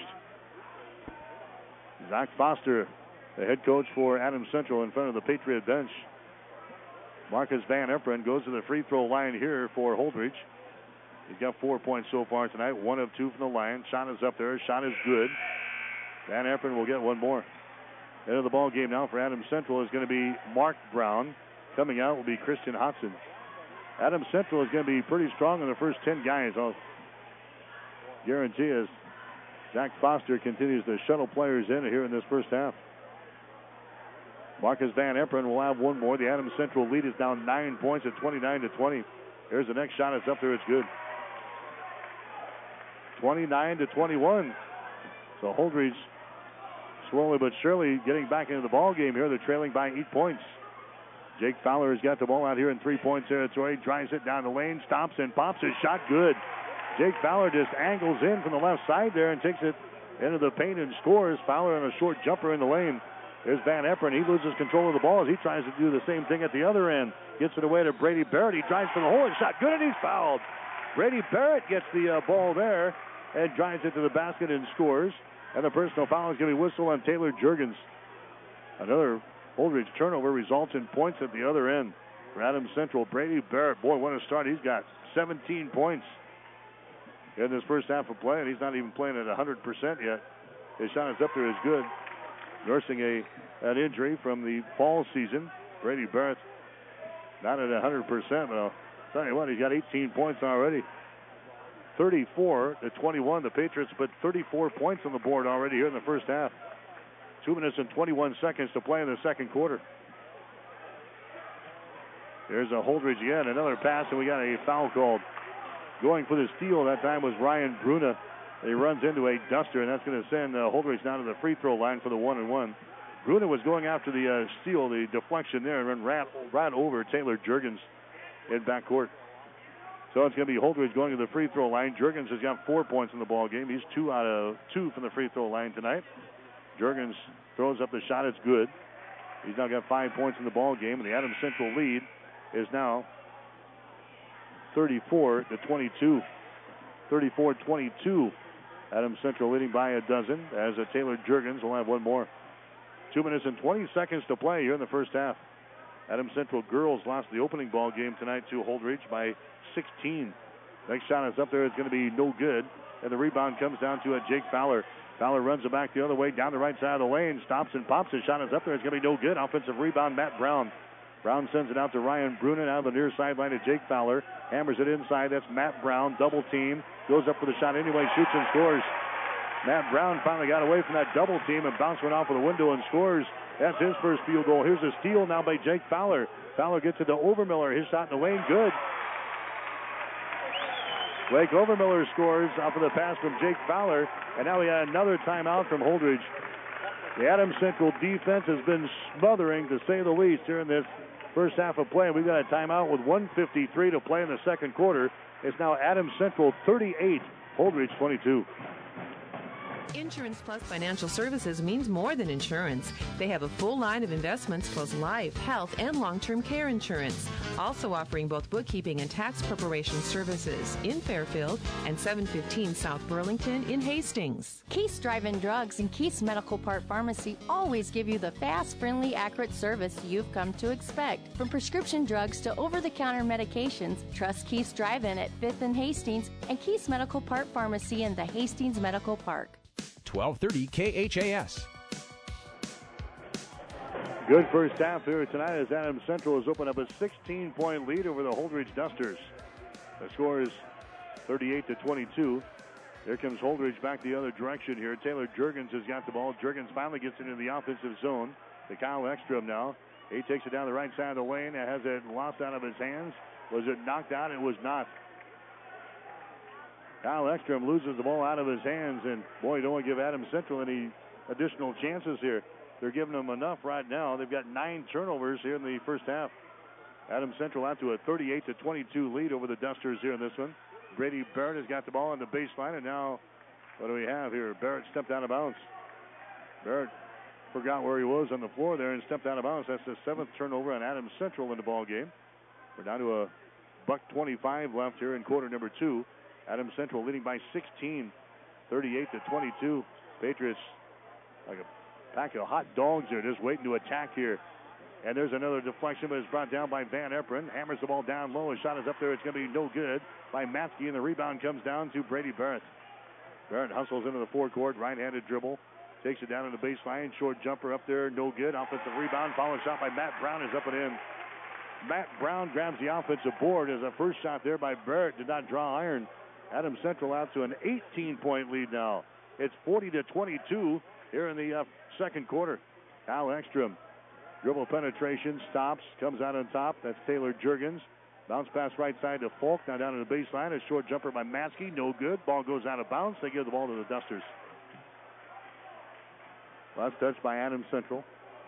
Zach Foster, the head coach for Adams Central, in front of the Patriot bench. Marcus Van Eperen goes to the free throw line here for Holdridge. He's got four points so far tonight, one of two from the line. Shot is up there. Shot is good. Van Eperen will get one more. End of the ball game now for Adams Central is going to be Mark Brown. Coming out will be Christian Hodson. Adams Central is going to be pretty strong in the first ten guys. I'll guarantee as Zach Foster continues to shuttle players in here in this first half. Marcus Van Eperen will have one more. The Adams Central lead is down nine points at twenty-nine to twenty. Here's the next shot. It's up there. It's good. twenty-nine to twenty-one. So Holdridge slowly but surely getting back into the ball game here. They're trailing by eight points. Jake Fowler has got the ball out here in three-point territory. Drives it down the lane, stops and pops his shot. Good. Jake Fowler just angles in from the left side there and takes it into the paint and scores. Fowler on a short jumper in the lane. There's Van Eperen. He loses control of the ball as he tries to do the same thing at the other end. Gets it away to Brady Barrett. He drives for the hole and shot good, and he's fouled. Brady Barrett gets the uh, ball there and drives it to the basket and scores. And the personal foul is going to be whistled on Taylor Jurgens. Another Holdridge turnover results in points at the other end. For Adams Central, Brady Barrett, boy, what a start. He's got seventeen points in this first half of play, and he's not even playing at one hundred percent yet. His shot is up there is good. Nursing a an injury from the fall season. Brady Barrett not at one hundred percent, but I'll tell you what, he's got eighteen points already. thirty-four to twenty-one. The Patriots put thirty-four points on the board already here in the first half. Two minutes and twenty-one seconds to play in the second quarter. There's a Holdridge again, another pass, and we got a foul called. Going for the steal that time was Ryan Bruna. He runs into a duster, and that's going to send uh, Holdridge down to the free throw line for the one and one. Bruna was going after the uh, steal, the deflection there, and run right, right over Taylor Jurgens in backcourt. So it's going to be Holdridge going to the free throw line. Jurgens has got four points in the ball game. He's two out of two from the free throw line tonight. Jurgens throws up the shot. It's good. He's now got five points in the ball game, and the Adams Central lead is now thirty-four to twenty-two. thirty-four twenty-two. Adams Central leading by a dozen as a Taylor Jurgens will have one more. Two minutes and twenty seconds to play here in the first half. Adams Central girls lost the opening ball game tonight to Holdridge by sixteen. Next shot is up there. It's going to be no good. And the rebound comes down to a Jake Fowler. Fowler runs it back the other way down the right side of the lane. Stops and pops. His shot is up there. It's going to be no good. Offensive rebound, Matt Brown. Brown sends it out to Ryan Brunin out of the near sideline to Jake Fowler. Hammers it inside. That's Matt Brown. Double team. Goes up for the shot anyway. Shoots and scores. Matt Brown finally got away from that double team and bounced one off of the window and scores. That's his first field goal. Here's a steal now by Jake Fowler. Fowler gets it to Overmiller. His shot in the lane. Good. Blake Overmiller scores off of the pass from Jake Fowler. And now we got another timeout from Holdridge. The Adams Central defense has been smothering, to say the least, here in this first half of play. We've got a timeout with one fifty-three to play in the second quarter. It's now Adams Central thirty-eight, Holdridge twenty-two. Insurance Plus Financial Services means more than insurance. They have a full line of investments plus life, health, and long-term care insurance. Also offering both bookkeeping and tax preparation services in Fairfield and seven fifteen South Burlington in Hastings. Keith's Drive-In Drugs and Keith's Medical Park Pharmacy always give you the fast, friendly, accurate service you've come to expect. From prescription drugs to over-the-counter medications, trust Keith's Drive-In at fifth and Hastings and Keith's Medical Park Pharmacy in the Hastings Medical Park. twelve thirty K H A S. Good first half here tonight as Adams Central has opened up a sixteen-point lead over the Holdridge Dusters. The score is thirty-eight to twenty-two. Here comes Holdridge back the other direction here. Taylor Jurgens has got the ball. Jurgens finally gets into the offensive zone. To Kyle Ekstrom now. He takes it down the right side of the lane and has it lost out of his hands. Was it knocked out? It was not. Kyle Ekstrom loses the ball out of his hands, and boy, you don't want to give Adams Central any additional chances here. They're giving them enough right now. They've got nine turnovers here in the first half. Adams Central out to a thirty-eight to twenty-two lead over the Dusters here in this one. Brady Barrett has got the ball on the baseline, and now what do we have here? Barrett stepped out of bounds. Barrett forgot where he was on the floor there and stepped out of bounds. That's the seventh turnover on Adams Central in the ball game. We're down to a buck twenty-five left here in quarter number two. Adams Central leading by sixteen, thirty-eight to twenty-two. Patriots like a pack of hot dogs here, just waiting to attack here. And there's another deflection, but it's brought down by Van Eperen. Hammers the ball down low. His shot is up there. It's going to be no good by Matsky, and the rebound comes down to Brady Barrett. Barrett hustles into the forecourt, right-handed dribble. Takes it down to the baseline. Short jumper up there, no good. Offensive rebound. Followed shot by Matt Brown is up and in. Matt Brown grabs the offensive board as a first shot there by Barrett did not draw iron. Adams Central out to an eighteen-point lead now. It's forty to twenty-two here in the uh, second quarter. Kyle Ekstrom. Dribble penetration, stops, comes out on top. That's Taylor Jurgens. Bounce pass right side to Falk. Now down to the baseline. A short jumper by Maskey. No good. Ball goes out of bounds. They give the ball to the Dusters. Last touch by Adams Central.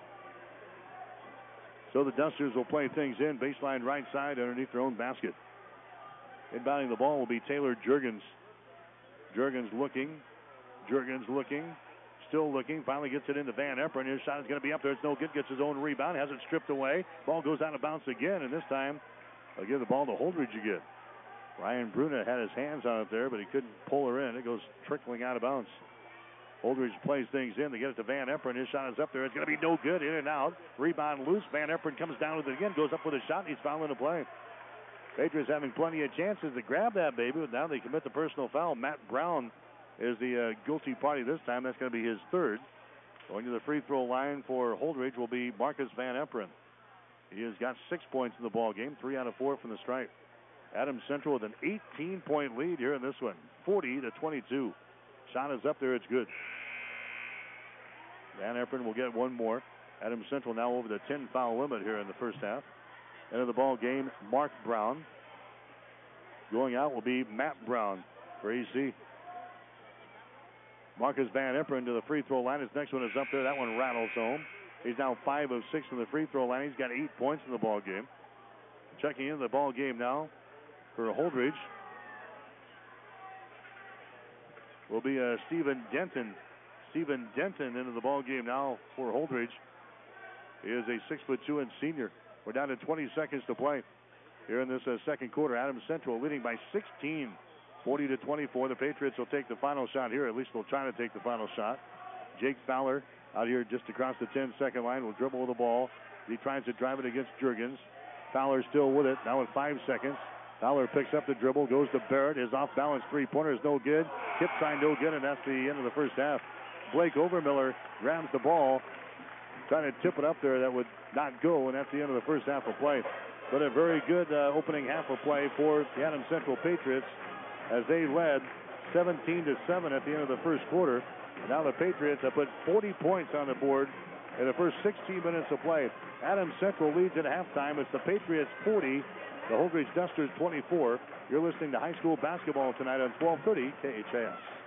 So the Dusters will play things in. Baseline right side underneath their own basket. Inbounding the ball will be Taylor Jurgens. Jurgens looking. Jurgens looking. Still looking. Finally gets it into Van Eperen. His shot is going to be up there. It's no good. Gets his own rebound. Has it stripped away. Ball goes out of bounds again. And this time, they'll give the ball to Holdridge again. Ryan Bruna had his hands on it there, but he couldn't pull her in. It goes trickling out of bounds. Holdridge plays things in. They get it to Van Eperen. His shot is up there. It's going to be no good. In and out. Rebound loose. Van Eperen comes down with it again. Goes up with a shot. And he's fouling the play. Patriots having plenty of chances to grab that baby, but now they commit the personal foul. Matt Brown is the uh, guilty party this time. That's going to be his third. Going to the free throw line for Holdridge will be Marcus Van Eperen. He has got six points in the ball game, three out of four from the stripe. Adams Central with an eighteen-point lead here in this one, forty to twenty-two. Shot is up there. It's good. Van Eperen will get one more. Adams Central now over the ten foul limit here in the first half. End of the ball game, Mark Brown. Going out will be Matt Brown for E C. Marcus Van Eperen to the free throw line. His next one is up there. That one rattles home. He's now five of six from the free throw line. He's got eight points in the ball game. Checking into the ball game now for Holdridge will be uh, Stephen Denton. Stephen Denton into the ball game now for Holdridge. He is a six foot two inch senior. We're down to twenty seconds to play here in this uh, second quarter. Adams Central leading by sixteen, forty to twenty-four. The Patriots will take the final shot here. At least they'll try to take the final shot. Jake Fowler out here just across the ten second line will dribble with the ball. He tries to drive it against Jurgens. Fowler still with it. Now with five seconds. Fowler picks up the dribble, goes to Barrett. His off-balance three-pointer is no good. Hip sign no good, and that's the end of the first half. Blake Overmiller grabs the ball, trying to tip it up there. That would not go, and that's the end of the first half of play. But a very good uh, opening half of play for the Adams Central Patriots as they led seventeen to seven at the end of the first quarter. Now the Patriots have put forty points on the board in the first sixteen minutes of play. Adams Central leads at halftime. It's the Patriots forty, the Holdridge Dusters twenty-four. You're listening to high school basketball tonight on twelve thirty K H A S.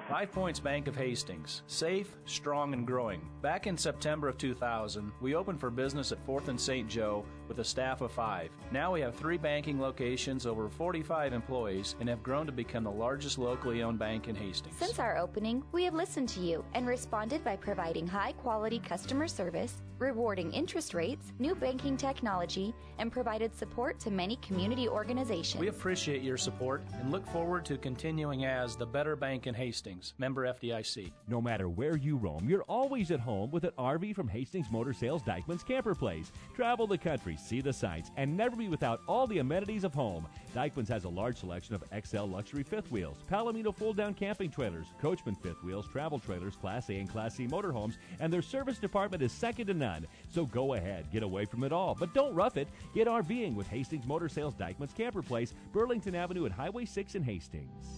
Five Points Bank of Hastings. Safe, strong, and growing. Back in September of two thousand, we opened for business at fourth and Saint Joe with a staff of five. Now we have three banking locations, over forty-five employees, and have grown to become the largest locally owned bank in Hastings. Since our opening, we have listened to you and responded by providing high-quality customer service, rewarding interest rates, new banking technology, and provided support to many community organizations. We appreciate your support and look forward to continuing as the better bank in Hastings. Member F D I C. No matter where you roam, you're always at home with an R V from Hastings Motor Sales Dykeman's Camper Place. Travel the country, see the sights, and never be without all the amenities of home. Dykeman's has a large selection of X L luxury fifth wheels, Palomino fold-down camping trailers, Coachman fifth wheels, travel trailers, Class A and Class C motorhomes, and their service department is second to none. So go ahead, get away from it all, but don't rough it. Get RVing with Hastings Motor Sales Dykeman's Camper Place, Burlington Avenue and Highway six in Hastings.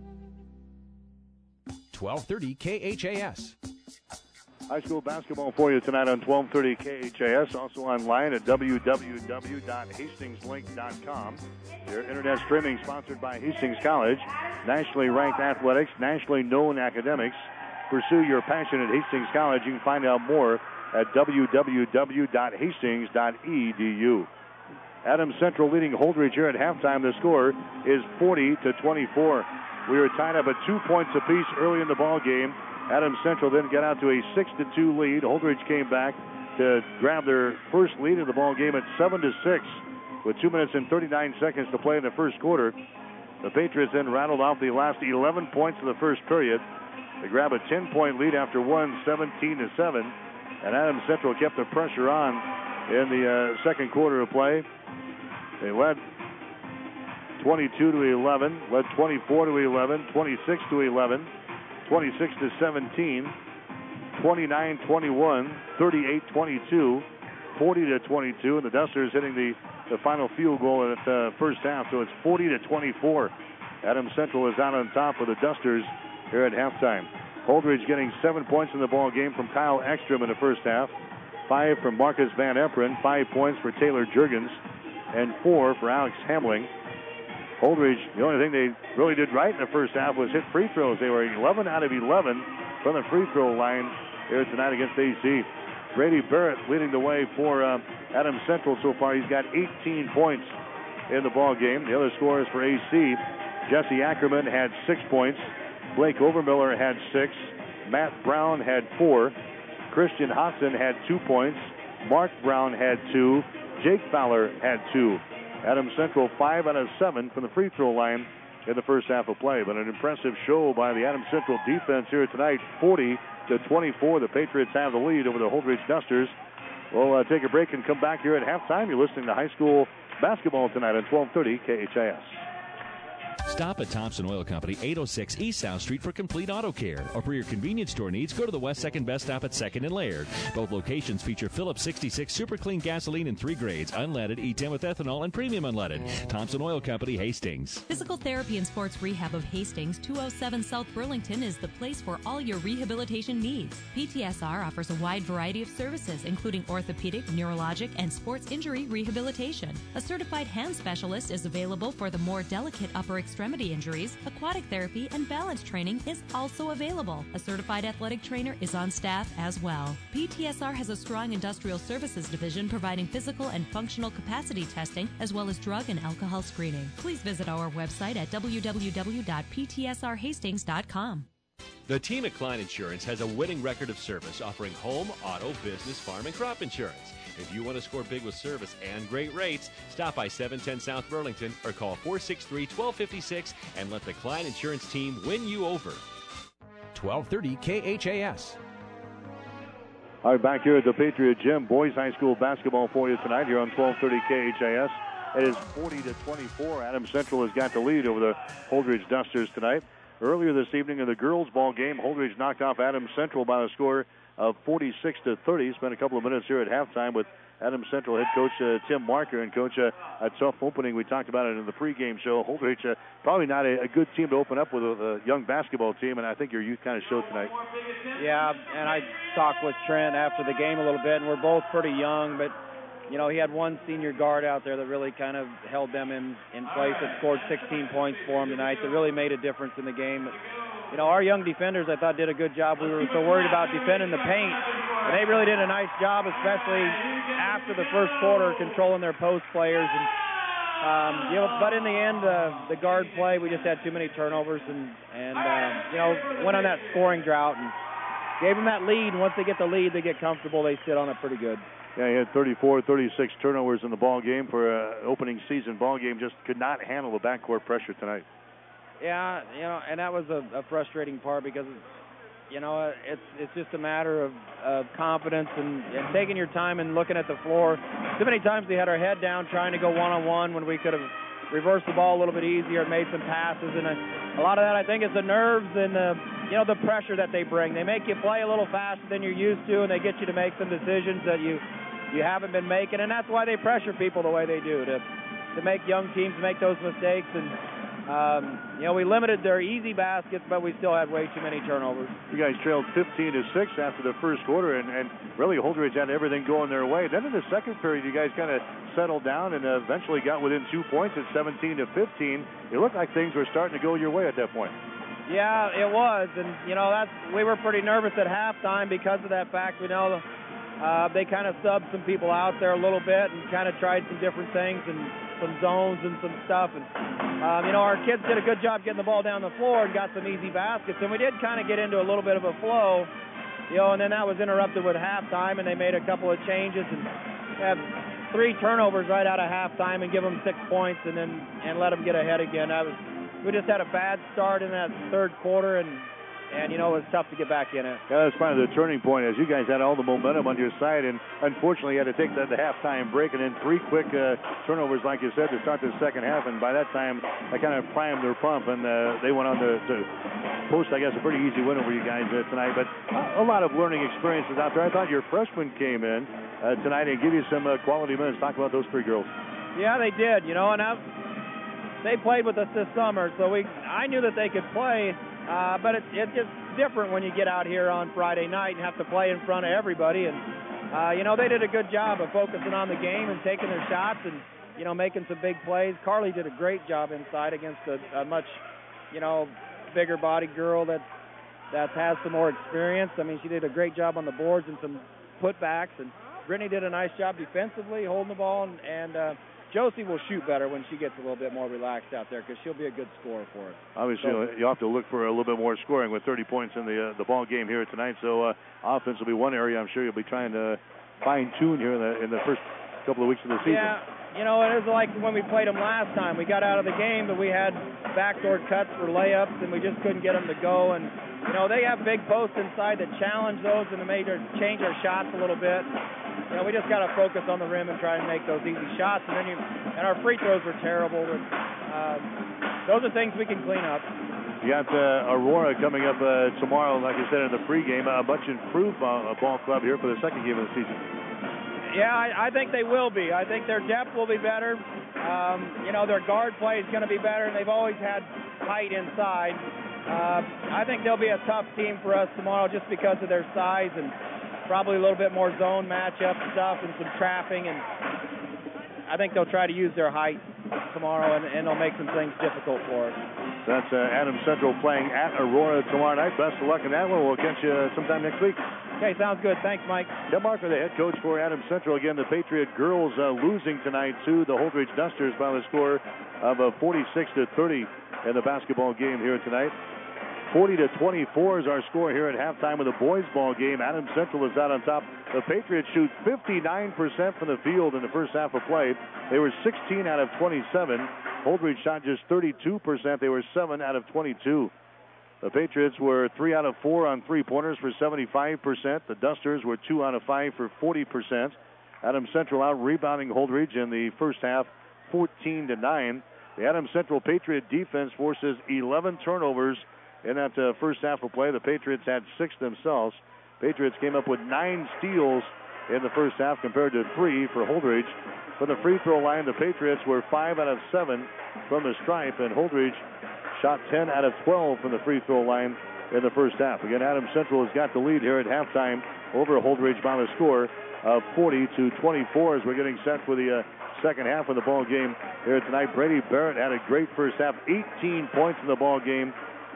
twelve thirty K H A S. High school basketball for you tonight on twelve thirty K H A S. Also online at w w w dot hastings link dot com. Your internet streaming sponsored by Hastings College. Nationally ranked athletics, nationally known academics. Pursue your passion at Hastings College. You can find out more at w w w dot hastings dot e d u. Adams Central leading Holdridge here at halftime. The score is forty to twenty-four. We were tied up at two points apiece early in the ball game. Adams Central then got out to a six to two lead. Holdridge came back to grab their first lead in the ball game at seven to six with two minutes and thirty-nine seconds to play in the first quarter. The Patriots then rattled off the last eleven points of the first period. They grab a ten-point lead after one, seventeen to seven. And Adams Central kept the pressure on in the uh, second quarter of play. They led twenty-two to eleven, led twenty-four to eleven, twenty-six to eleven, twenty-six to seventeen, twenty-nine twenty-one, thirty-eight twenty-two, forty to twenty-two, and the Dusters hitting the, the final field goal in the uh, first half, so it's forty to twenty-four. Adams Central is out on top for the Dusters here at halftime. Holdridge getting seven points in the ball game from Kyle Ekstrom in the first half, five from Marcus Van Eperen, five points for Taylor Jurgens, and four for Alex Hamling. Holdridge, the only thing they really did right in the first half was hit free throws. They were eleven out of eleven from the free throw line here tonight against A C. Brady Barrett leading the way for uh, Adams Central so far. He's got eighteen points in the ball game. The other scorers for A C, Jesse Ackerman had six points. Blake Overmiller had six. Matt Brown had four. Christian Hodson had two points. Mark Brown had two. Jake Fowler had two. Adams Central five out of seven from the free throw line in the first half of play. But an impressive show by the Adams Central defense here tonight, forty to twenty-four. The Patriots have the lead over the Holdridge Dusters. We'll uh, take a break and come back here at halftime. You're listening to high school basketball tonight on twelve thirty K H A S. Stop at Thompson Oil Company, eight oh six East South Street for complete auto care. Or for your convenience store needs, go to the West second Best Stop at second and Laird. Both locations feature Phillips sixty-six Super Clean gasoline in three grades, unleaded, E ten with ethanol, and premium unleaded. Thompson Oil Company, Hastings. Physical Therapy and Sports Rehab of Hastings, two oh seven South Burlington, is the place for all your rehabilitation needs. P T S R offers a wide variety of services, including orthopedic, neurologic, and sports injury rehabilitation. A certified hand specialist is available for the more delicate upper extremity injuries. Aquatic therapy and balance training is also available. A certified athletic trainer is on staff as well. P T S R has a strong industrial services division providing physical and functional capacity testing as well as drug and alcohol screening. Please visit our website at w w w dot p t s r hastings dot com. The team at Klein Insurance has a winning record of service, offering home, auto, business, farm, and crop insurance. If you want to score big with service and great rates, stop by seven ten South Burlington or call four six three, one two five six and let the Klein Insurance team win you over. twelve thirty K H A S. All right, back here at the Patriot Gym, boys high school basketball for you tonight here on twelve thirty K H A S. It is forty to twenty-four. Adams Central has got the lead over the Holdridge Dusters tonight. Earlier this evening in the girls' ball game, Holdridge knocked off Adams Central by a score of forty-six to thirty. Spent a couple of minutes here at halftime with Adams Central head coach uh, Tim Marker. And, Coach, uh, a tough opening. We talked about it in the pregame show. Holdridge, uh, probably not a, a good team to open up with a, a young basketball team, and I think your youth kind of showed tonight. Yeah, and I talked with Trent after the game a little bit, and we're both pretty young, but, you know, he had one senior guard out there that really kind of held them in, in place, that scored sixteen points for him tonight, that really made a difference in the game. you know, our young defenders, I thought, did a good job. We were so worried about defending the paint, and they really did a nice job, especially after the first quarter, controlling their post players. And um, you know, but in the end, uh, the guard play, we just had too many turnovers, and and uh, you know, went on that scoring drought and gave them that lead. And once they get the lead, they get comfortable. They sit on it pretty good. Yeah, he had thirty-four, thirty-six turnovers in the ball game for an opening season ball game. Just could not handle the backcourt pressure tonight. Yeah, you know, and that was a, a frustrating part because, you know, it's it's just a matter of, of confidence and, and taking your time and looking at the floor. Too many times we had our head down trying to go one-on-one when we could have reversed the ball a little bit easier and made some passes. And a, a lot of that, I think, is the nerves and, the, you know, the pressure that they bring. They make you play a little faster than you're used to, and they get you to make some decisions that you, you haven't been making. And that's why they pressure people the way they do, to, to make young teams make those mistakes. And Um, you know, we limited their easy baskets, but we still had way too many turnovers. You guys trailed fifteen to six after the first quarter, and, and really Holdridge had everything going their way. Then in the second period, you guys kind of settled down and eventually got within two points at seventeen to fifteen. It looked like things were starting to go your way at that point. Yeah, it was, and you know, that's we were pretty nervous at halftime because of that fact. We know uh, they kind of subbed some people out there a little bit and kind of tried some different things and some zones and some stuff. And um, you know, our kids did a good job getting the ball down the floor and got some easy baskets. And we did kind of get into a little bit of a flow, you know, and then that was interrupted with halftime, and they made a couple of changes and had three turnovers right out of halftime and give them six points and then and let them get ahead again. That was we just had a bad start in that third quarter, and and you know, it was tough to get back in it. Yeah, that's kind of the turning point, as you guys had all the momentum on your side, and unfortunately you had to take the, the halftime break, and then three quick uh, turnovers, like you said, to start the second half. And by that time, they kind of primed their pump, and uh, they went on to, to post, I guess, a pretty easy win over you guys uh, tonight. But a, a lot of learning experiences out there. I thought your freshmen came in uh, tonight and give you some uh, quality minutes. Talk about those three girls. Yeah, they did. You know, and I, they played with us this summer, so we I knew that they could play. Uh, but it, it's just different when you get out here on Friday night and have to play in front of everybody. And, uh, you know, they did a good job of focusing on the game and taking their shots and, you know, making some big plays. Carly did a great job inside against a, a much, you know, bigger body girl that that has some more experience. I mean, she did a great job on the boards and some putbacks. And Brittany did a nice job defensively, holding the ball. And, and uh, Josie will shoot better when she gets a little bit more relaxed out there because she'll be a good scorer for us. Obviously, so, you have to look for a little bit more scoring with thirty points in the uh, the ball game here tonight. So uh, offense will be one area I'm sure you'll be trying to fine tune here in the in the first couple of weeks of the season. Yeah, you know, it is like when we played them last time. We got out of the game, but we had backdoor cuts for layups, and we just couldn't get them to go. And you know, they have big posts inside that challenge those and to make our, change our shots a little bit. You know, we just got to focus on the rim and try and make those easy shots. And then you, and our free throws were terrible. But, uh, those are things we can clean up. You got uh, Aurora coming up uh, tomorrow, like I said in the pregame. A much improved ball, ball club here for the second game of the season. Yeah, I, I think they will be. I think their depth will be better. Um, you know, their guard play is going to be better, and they've always had height inside. Uh, I think they'll be a tough team for us tomorrow just because of their size and probably a little bit more zone matchup stuff and some trapping, and I think they'll try to use their height tomorrow, and, and they'll make some things difficult for us. That's uh, Adams Central playing at Aurora tomorrow night. Best of luck in that one. We'll catch you sometime next week. Okay, sounds good. Thanks, Mike. Tim Barker, the head coach for Adams Central. Again, the Patriot girls uh, losing tonight to the Holdridge Dusters by the score of uh, forty-six to thirty in the basketball game here tonight. forty to twenty-four is our score here at halftime of the boys' ball game. Adams Central is out on top. The Patriots shoot fifty-nine percent from the field in the first half of play. They were sixteen out of twenty-seven. Holdridge shot just thirty-two percent. They were seven out of twenty-two. The Patriots were three out of four on three-pointers for seventy-five percent. The Dusters were two out of five for forty percent. Adams Central out rebounding Holdridge in the first half, fourteen to nine. The Adams Central Patriot defense forces eleven turnovers in that uh, first half of play. The Patriots had six themselves. Patriots came up with nine steals in the first half compared to three for Holdridge. From the free throw line, the Patriots were five out of seven from the stripe, and Holdridge shot ten out of twelve from the free throw line in the first half. Again, Adams Central has got the lead here at halftime over Holdridge by the score of forty to twenty-four as we're getting set for the uh, second half of the ball game here tonight. Brady Barrett had a great first half, eighteen points in the ball game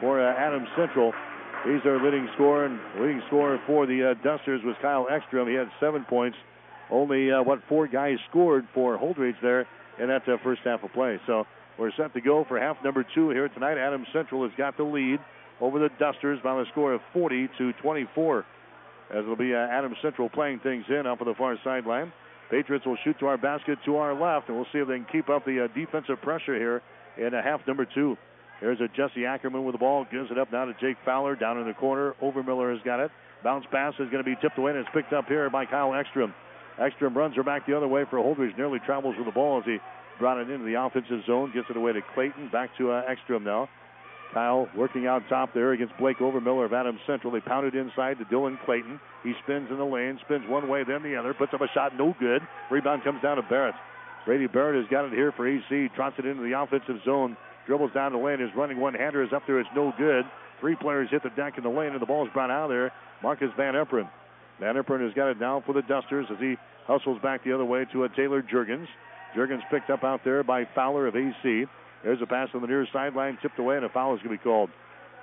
for uh, Adams Central. He's their leading scorer, and leading scorer for the uh, Dusters was Kyle Ekstrom. He had seven points. Only, uh, what, four guys scored for Holdridge there in that uh, first half of play. So we're set to go for half number two here tonight. Adams Central has got the lead over the Dusters by the score of forty to twenty-four. As it'll be uh, Adams Central playing things in off of the far sideline. Patriots will shoot to our basket to our left, and we'll see if they can keep up the uh, defensive pressure here in uh, half number two. There's a Jesse Ackerman with the ball. Gives it up now to Jake Fowler down in the corner. Overmiller has got it. Bounce pass is going to be tipped away, and it's picked up here by Kyle Ekstrom. Ekstrom runs her back the other way for Holdridge. Nearly travels with the ball as he brought it into the offensive zone. Gets it away to Clayton. Back to uh, Ekstrom now. Kyle working out top there against Blake Overmiller of Adams Central. They pounded inside to Dylan Clayton. He spins in the lane, spins one way, then the other. Puts up a shot, no good. Rebound comes down to Barrett. Brady Barrett has got it here for A C. Trots it into the offensive zone. Dribbles down the lane. His running one-hander is up there. It's no good. Three players hit the deck in the lane, and the ball is brought out of there. Marcus Van Eperen. Van Eperen has got it now for the Dusters as he hustles back the other way to a Taylor Jurgens. Jurgens picked up out there by Fowler of A C. There's a pass on the near sideline, tipped away, and a foul is going to be called.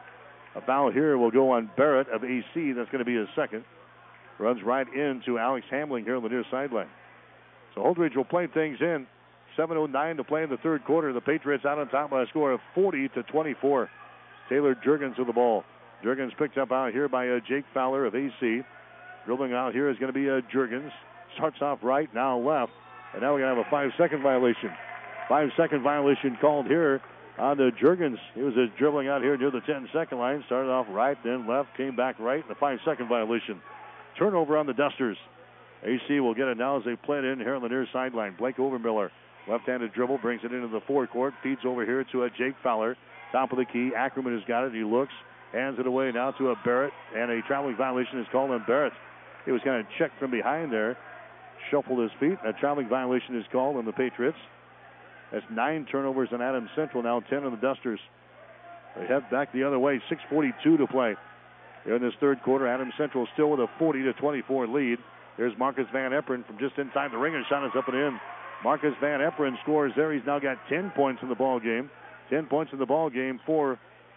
A foul here will go on Barrett of A C. That's going to be his second. Runs right into Alex Hamling here on the near sideline. So Holdridge will play things in. seven oh nine to play in the third quarter. The Patriots out on top by a score of forty to twenty-four. Taylor Jurgens with the ball. Jurgens picked up out here by uh, Jake Fowler of A C. Dribbling out here is going to be uh, Jurgens. Starts off right, now left. And now we're going to have a five-second violation. Five-second violation called here on the Jurgens. He was just dribbling out here near the ten-second line. Started off right, then left, came back right. And a five-second violation. Turnover on the Dusters. A C will get it now as they play it in here on the near sideline. Blake Overmiller, left-handed dribble, brings it into the forecourt. Feeds over here to a Jake Fowler. Top of the key. Ackerman has got it. He looks. Hands it away now to a Barrett. And a traveling violation is called on Barrett. He was kind of checked from behind there. Shuffled his feet. A traveling violation is called on the Patriots. That's nine turnovers on Adams Central, now ten on the Dusters. They head back the other way, six forty-two to play. Here in this third quarter, Adams Central still with a forty to twenty-four lead. There's Marcus Van Eperen from just inside the ring, and shot is up and in. Marcus Van Eperen scores there. He's now got ten points in the ball game. ten points in the ball game for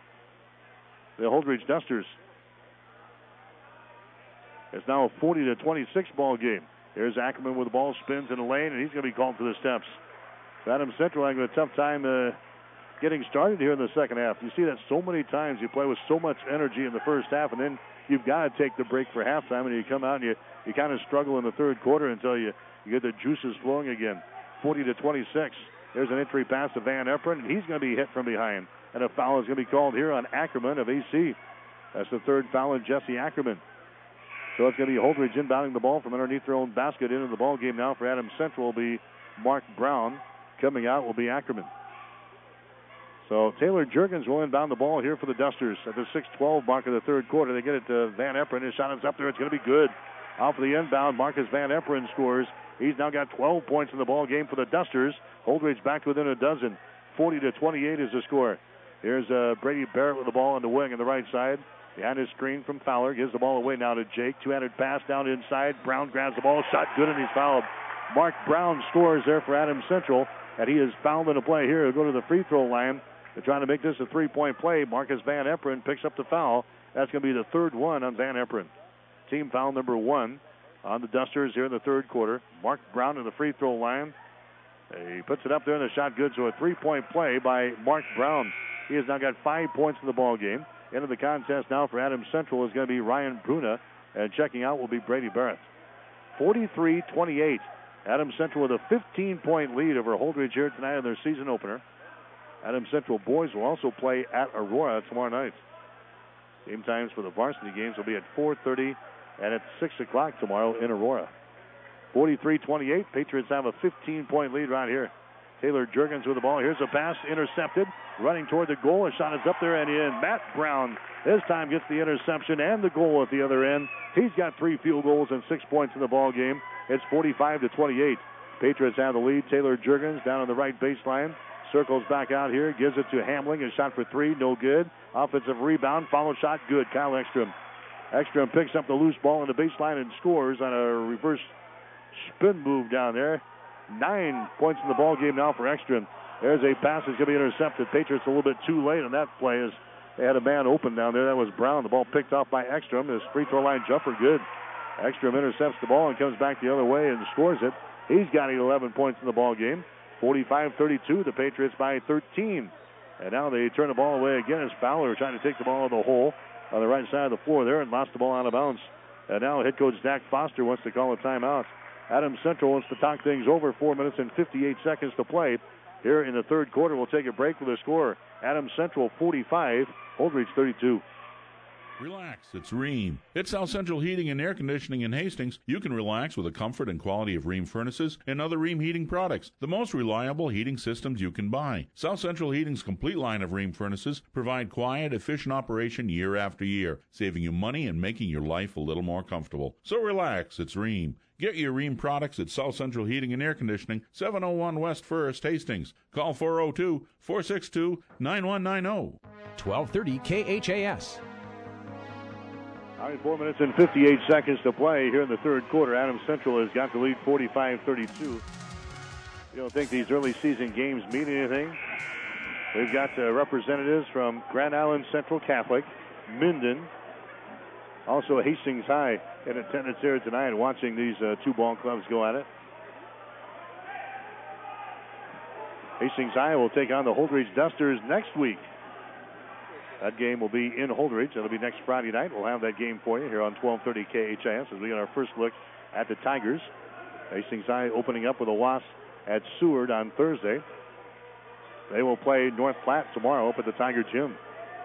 the Holdridge Dusters. It's now a forty to twenty-six ball game. Here's Ackerman with the ball, spins in the lane, and he's going to be called to the steps. Adams Central having a tough time uh, getting started here in the second half. You see that so many times. You play with so much energy in the first half, and then you've got to take the break for halftime, and you come out and you, you kind of struggle in the third quarter until you, you get the juices flowing again. forty to twenty-six. There's an entry pass to Van Eperen, and he's going to be hit from behind. And a foul is going to be called here on Ackerman of A C. That's the third foul on Jesse Ackerman. So it's going to be Holdridge inbounding the ball from underneath their own basket into the ball game now for Adams Central will be Mark Brown. Coming out will be Ackerman. So Taylor Jurgens will inbound the ball here for the Dusters at the six twelve mark of the third quarter. They get it to Van Eperen. His shot is up there. It's going to be good. Off of the inbound, Marcus Van Eperen scores. He's now got twelve points in the ball game for the Dusters. Holdridge back to within a dozen. forty to twenty-eight is the score. Here's uh, Brady Barrett with the ball on the wing on the right side. Behind his screen from Fowler. Gives the ball away now to Jake. Two-handed pass down inside. Brown grabs the ball. Shot good, and he's fouled. Mark Brown scores there for Adams Central. And he is fouled in a play here. He'll go to the free throw line. They're trying to make this a three-point play. Marcus Van Eperen picks up the foul. That's going to be the third one on Van Eperen. Team foul number one on the Dusters here in the third quarter. Mark Brown in the free throw line. He puts it up there, and the shot good. So a three-point play by Mark Brown. He has now got five points in the ball game. Into the contest now for Adams Central is going to be Ryan Bruna. And checking out will be Brady Barrett. forty-three twenty-eight. Adams Central with a fifteen-point lead over Holdridge here tonight in their season opener. Adams Central boys will also play at Aurora tomorrow night. Game times for the varsity games will be at four thirty and at six o'clock tomorrow in Aurora. forty-three twenty-eight. Patriots have a fifteen-point lead right here. Taylor Jurgens with the ball. Here's a pass intercepted. Running toward the goal. A shot is up there and in. Matt Brown this time gets the interception and the goal at the other end. He's got three field goals and six points in the ball game. It's forty-five to twenty-eight. Patriots have the lead. Taylor Jurgens down on the right baseline. Circles back out here. Gives it to Hamling. A shot for three. No good. Offensive rebound. Follow shot. Good. Kyle Ekstrom. Ekstrom picks up the loose ball on the baseline and scores on a reverse spin move down there. Nine points in the ball game now for Ekstrom. There's a pass that's going to be intercepted. Patriots a little bit too late on that play as They had a man open down there. That was Brown. The ball picked off by Ekstrom. His free throw line jumper good. Ekstrom intercepts the ball and comes back the other way and scores it. He's got eleven points in the ball game. forty-five thirty-two, the Patriots by thirteen. And now they turn the ball away again as Fowler trying to take the ball in the hole on the right side of the floor there and lost the ball out of bounds. And now head coach Zach Foster wants to call a timeout. Adams Central wants to talk things over. Four minutes and fifty-eight seconds to play here in the third quarter. We'll take a break with a score. Adams Central forty-five, Holdridge thirty-two. Relax, it's Ream. It's South Central Heating and Air Conditioning in Hastings. You can relax with the comfort and quality of Ream furnaces and other Ream heating products, the most reliable heating systems you can buy. South Central Heating's complete line of Ream furnaces provide quiet, efficient operation year after year, saving you money and making your life a little more comfortable. So relax, it's Ream. Get your Ream products at South Central Heating and Air Conditioning, seven oh one West First, Hastings. Call four oh two, four six two, nine one nine oh. twelve thirty K H A S. All right, four minutes and fifty-eight seconds to play here in the third quarter. Adams Central has got the lead forty-five thirty-two. You don't think these early season games mean anything? We've got uh, representatives from Grand Island Central Catholic, Minden, also Hastings High in attendance here tonight watching these uh, two ball clubs go at it. Hastings High will take on the Holdridge Dusters next week. That game will be in Holdridge. That'll be next Friday night. We'll have that game for you here on twelve thirty K H I S as we get our first look at the Tigers. Hastings High opening up with a loss at Seward on Thursday. They will play North Platte tomorrow up at the Tiger Gym.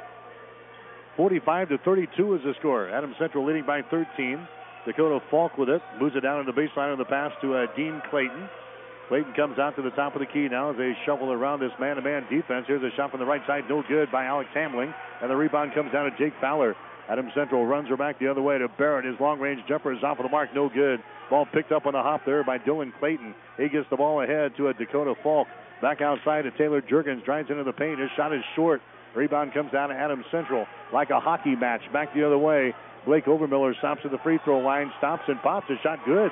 forty-five to thirty-two is the score. Adams Central leading by thirteen. Dakota Falk with it. Moves it down in the baseline of the pass to uh, Dean Clayton. Clayton comes out to the top of the key now as they shuffle around this man-to-man defense. Here's a shot from the right side, no good by Alex Hamling. And the rebound comes down to Jake Fowler. Adams Central runs her back the other way to Barrett. His long-range jumper is off of the mark, no good. Ball picked up on the hop there by Dylan Clayton. He gets the ball ahead to a Dakota Falk. Back outside to Taylor Jurgens, drives into the paint. His shot is short. Rebound comes down to Adams Central like a hockey match. Back the other way. Blake Overmiller stops at the free throw line, stops and pops. A shot good.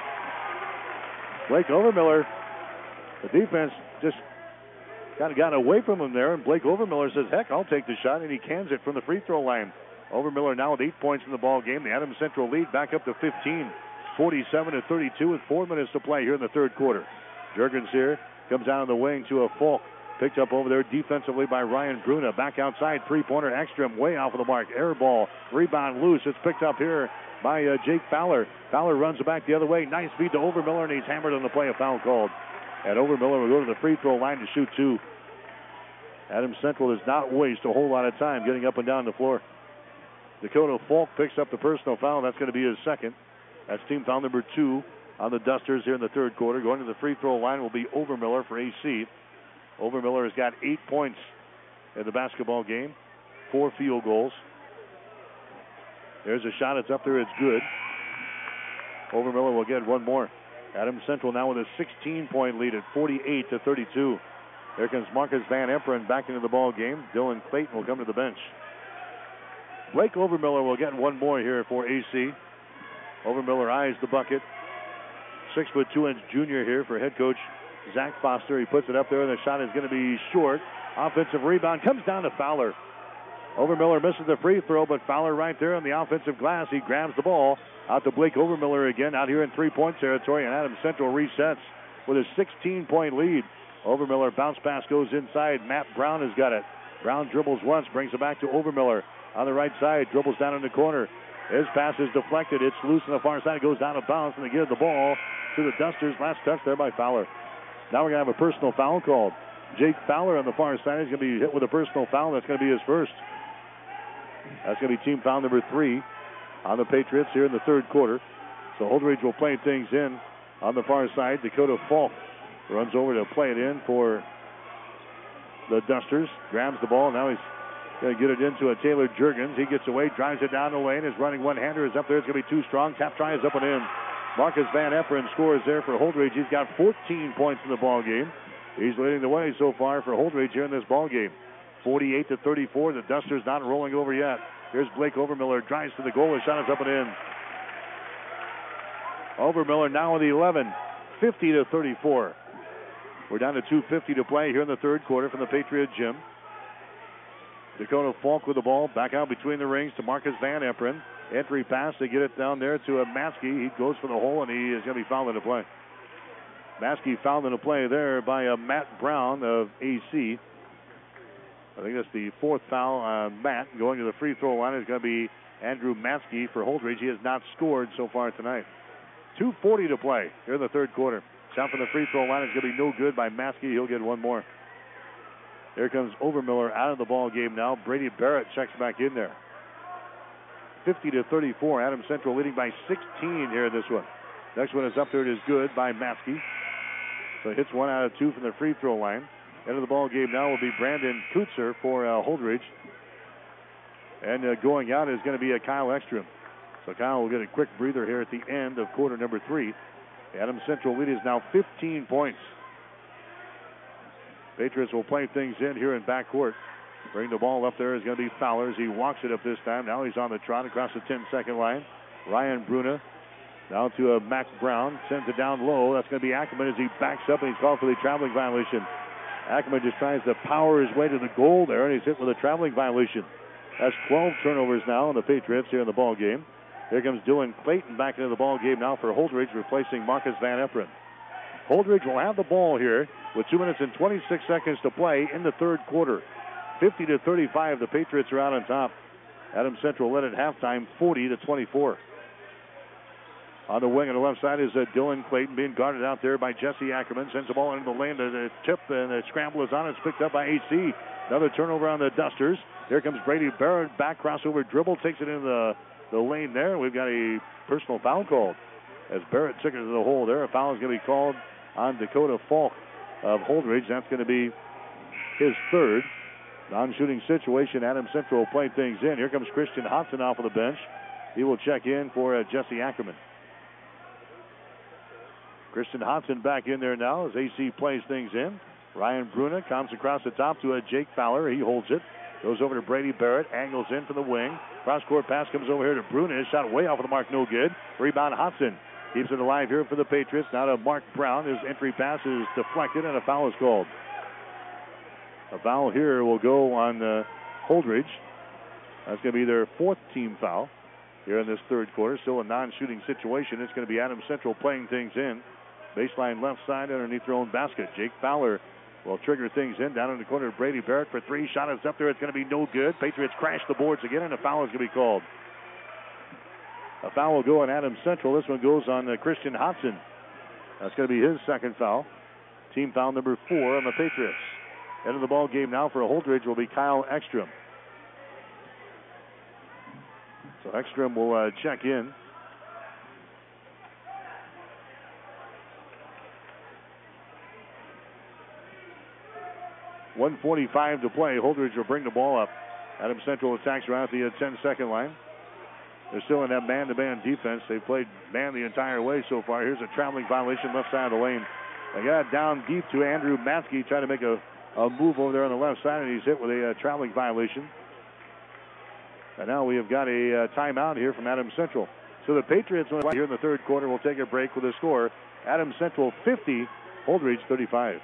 Blake Overmiller, the defense just kind of got away from him there, and Blake Overmiller says, heck, I'll take the shot, and he cans it from the free throw line. Overmiller now with eight points in the ball game. The Adams Central lead back up to fifteen, forty-seven to thirty-two with four minutes to play here in the third quarter. Jurgens here comes out on the wing to a Falk. Picked up over there defensively by Ryan Bruna. Back outside, three-pointer, Ekstrom way off of the mark. Air ball, rebound loose. It's picked up here by uh, Jake Fowler. Fowler runs it back the other way. Nice feed to Overmiller, and he's hammered on the play. A foul called. And Overmiller will go to the free throw line to shoot two. Adams Central does not waste a whole lot of time getting up and down the floor. Dakota Falk picks up the personal foul. That's going to be his second. That's team foul number two on the Dusters here in the third quarter. Going to the free throw line will be Overmiller for A C. Overmiller has got eight points in the basketball game, four field goals. There's a shot. It's up there. It's good. Overmiller will get one more. Adams Central now with a sixteen-point lead at forty-eight to thirty-two. There comes Marcus Van Emperen back into the ball game. Dylan Clayton will come to the bench. Blake Overmiller will get one more here for A C. Overmiller eyes the bucket. Six foot two inch junior here for head coach Zach Foster. He puts it up there, and the shot is going to be short. Offensive rebound comes down to Fowler. Overmiller misses the free throw, but Fowler right there on the offensive glass. He grabs the ball out to Blake Overmiller again out here in three-point territory, and Adams Central resets with a sixteen-point lead. Overmiller bounce pass goes inside. Matt Brown has got it. Brown dribbles once, brings it back to Overmiller on the right side, dribbles down in the corner. His pass is deflected. It's loose on the far side. It goes out of bounds, and they give the ball to the Dusters. Last touch there by Fowler. Now we're going to have a personal foul called. Jake Fowler on the far side is going to be hit with a personal foul. That's going to be his first. That's going to be team foul number three on the Patriots here in the third quarter. So Holdridge will play things in on the far side. Dakota Falk runs over to play it in for the Dusters. Grabs the ball. Now he's going to get it into a Taylor Jurgens. He gets away, drives it down the lane. His running one-hander is up there. It's going to be too strong. Tap try is up and in. Marcus Van Emperen scores there for Holdridge. He's got fourteen points in the ball game. He's leading the way so far for Holdridge here in this ball game. forty-eight to thirty-four. The Dusters not rolling over yet. Here's Blake Overmiller. Drives to the goal. His shot is up and in. Overmiller now with eleven. fifty to thirty-four. We're down to two fifty to play here in the third quarter from the Patriot Gym. Dakota Falk with the ball. Back out between the rings to Marcus Van Eperen. Entry pass. They get it down there to uh, Maskey. He goes for the hole, and he is going to be fouled in the play. Maskey fouled in the play there by uh, Matt Brown of A C. I think that's the fourth foul. Uh, Matt going to the free throw line is going to be Andrew Maskey for Holdridge. He has not scored so far tonight. two forty to play here in the third quarter. Shot from the free throw line is going to be no good by Maskey. He'll get one more. Here comes Overmiller out of the ball game now. Brady Barrett checks back in there. fifty to thirty-four. Adams Central leading by sixteen here in this one. Next one is up there. It is good by Maskey. So hits one out of two from the free throw line. End of the ball game now will be Brandon Kutzer for uh, Holdridge. And uh, going out is going to be a Kyle Ekstrom. So Kyle will get a quick breather here at the end of quarter number three. The Adams Central lead is now fifteen points. Patriots will play things in here in backcourt. Bring the ball up there is going to be Fowler as he walks it up this time. Now he's on the trot across the ten-second line. Ryan Bruna now to uh, Max Brown. Sends it down low. That's going to be Ackerman as he backs up and he's called for the traveling violation. Ackerman just tries to power his way to the goal there, and he's hit with a traveling violation. That's twelve turnovers now on the Patriots here in the ball game. Here comes Dylan Clayton back into the ball game now for Holdridge, replacing Marcus Van Eperen. Holdridge will have the ball here with two minutes and twenty-six seconds to play in the third quarter. fifty to thirty-five, the Patriots are out on top. Adams Central led at halftime, forty to twenty-four. On the wing on the left side is uh, Dylan Clayton being guarded out there by Jesse Ackerman. Sends the ball into the lane. The tip and the scramble is on. It's picked up by A C. Another turnover on the Dusters. Here comes Brady Barrett. Back crossover dribble. Takes it into the, the lane there. We've got a personal foul called as Barrett took it to the hole there. A foul is going to be called on Dakota Falk of Holdridge. That's going to be his third. Non-shooting situation. Adams Central will play things in. Here comes Christian Hodson off of the bench. He will check in for uh, Jesse Ackerman. Christian Hodson back in there now as A C plays things in. Ryan Bruna comes across the top to a Jake Fowler. He holds it. Goes over to Brady Barrett. Angles in for the wing. Cross-court pass comes over here to Bruna. His shot way off of the mark. No good. Rebound Hodson. Keeps it alive here for the Patriots. Now to Mark Brown. His entry pass is deflected and a foul is called. A foul here will go on uh, Holdridge. That's going to be their fourth team foul here in this third quarter. Still a non-shooting situation. It's going to be Adams Central playing things in. Baseline left side underneath their own basket. Jake Fowler will trigger things in. Down in the corner, Brady Barrett for three. Shot is up there. It's going to be no good. Patriots crash the boards again, and a foul is going to be called. A foul will go on Adams Central. This one goes on uh, Christian Hodson. That's going to be his second foul. Team foul number four on the Patriots. End of the ball game now for Holdridge will be Kyle Ekstrom. So Ekstrom will uh, check in. one forty-five to play. Holdridge will bring the ball up. Adams Central attacks around the ten-second line. They're still in that man-to-man defense. They've played man the entire way so far. Here's a traveling violation left side of the lane. They got it down deep to Andrew Maskey, trying to make a, a move over there on the left side, and he's hit with a uh, traveling violation. And now we have got a uh, timeout here from Adams Central. So the Patriots here in the third quarter will take a break with a score. Adams Central fifty, Holdridge thirty-five.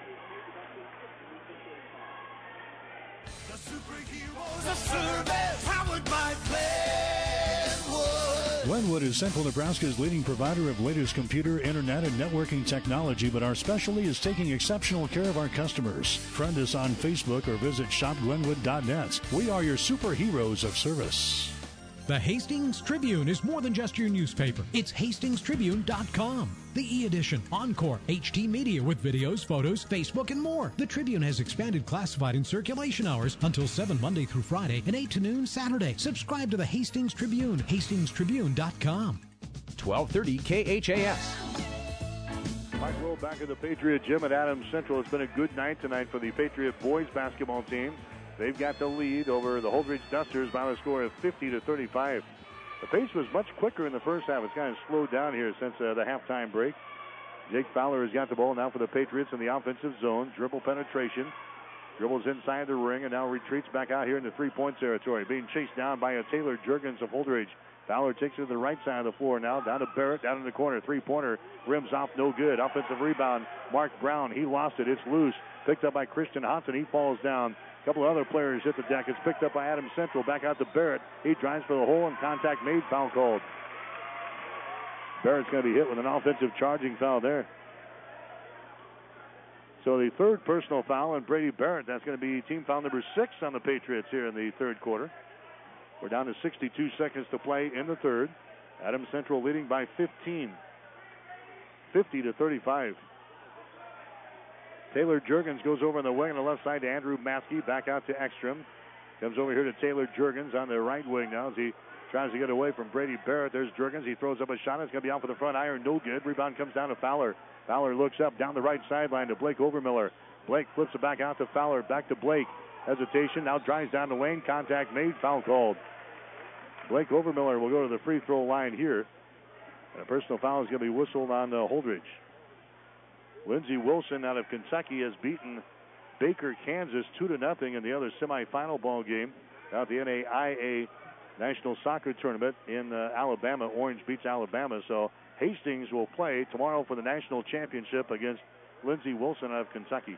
Glenwood is Central Nebraska's leading provider of latest computer, internet, and networking technology, but our specialty is taking exceptional care of our customers. Friend us on Facebook or visit shop glenwood dot net. We are your superheroes of service. The Hastings Tribune is more than just your newspaper. It's hastings tribune dot com. The e-edition, Encore, H D media with videos, photos, Facebook, and more. The Tribune has expanded classified and circulation hours until seven Monday through Friday and eight to noon Saturday. Subscribe to the Hastings Tribune, hastings tribune dot com. twelve thirty K H A S. Mike Will back at the Patriot Gym at Adams Central. It's been a good night tonight for the Patriot boys basketball team. They've got the lead over the Holdridge Dusters by a score of fifty to thirty-five. The pace was much quicker in the first half. It's kind of slowed down here since uh, the halftime break. Jake Fowler has got the ball now for the Patriots in the offensive zone. Dribble penetration. Dribbles inside the ring and now retreats back out here in the three-point territory. Being chased down by a Taylor Juergens of Holdridge. Fowler takes it to the right side of the floor now. Down to Barrett, down in the corner. Three-pointer rims off, no good. Offensive rebound, Mark Brown. He lost it. It's loose. Picked up by Christian Hodson. He falls down. A couple of other players hit the deck. It's picked up by Adams Central. Back out to Barrett. He drives for the hole and contact made. Foul called. Barrett's going to be hit with an offensive charging foul there. So the third personal foul on Brady Barrett. That's going to be team foul number six on the Patriots here in the third quarter. We're down to sixty-two seconds to play in the third. Adams Central leading by fifteen. fifty to thirty-five. Taylor Juergens goes over on the wing on the left side to Andrew Maskey. Back out to Ekstrom. Comes over here to Taylor Juergens on the right wing now as he tries to get away from Brady Barrett. There's Juergens. He throws up a shot. It's going to be off with the front iron. No good. Rebound comes down to Fowler. Fowler looks up down the right sideline to Blake Overmiller. Blake flips it back out to Fowler. Back to Blake. Hesitation. Now drives down the lane. Contact made. Foul called. Blake Overmiller will go to the free throw line here. And a personal foul is going to be whistled on uh, Holdridge. Lindsey Wilson out of Kentucky has beaten Baker, Kansas two to nothing in the other semifinal ball game out the N A I A National Soccer Tournament in uh, Alabama. Orange beats Alabama. So Hastings will play tomorrow for the national championship against Lindsey Wilson out of Kentucky.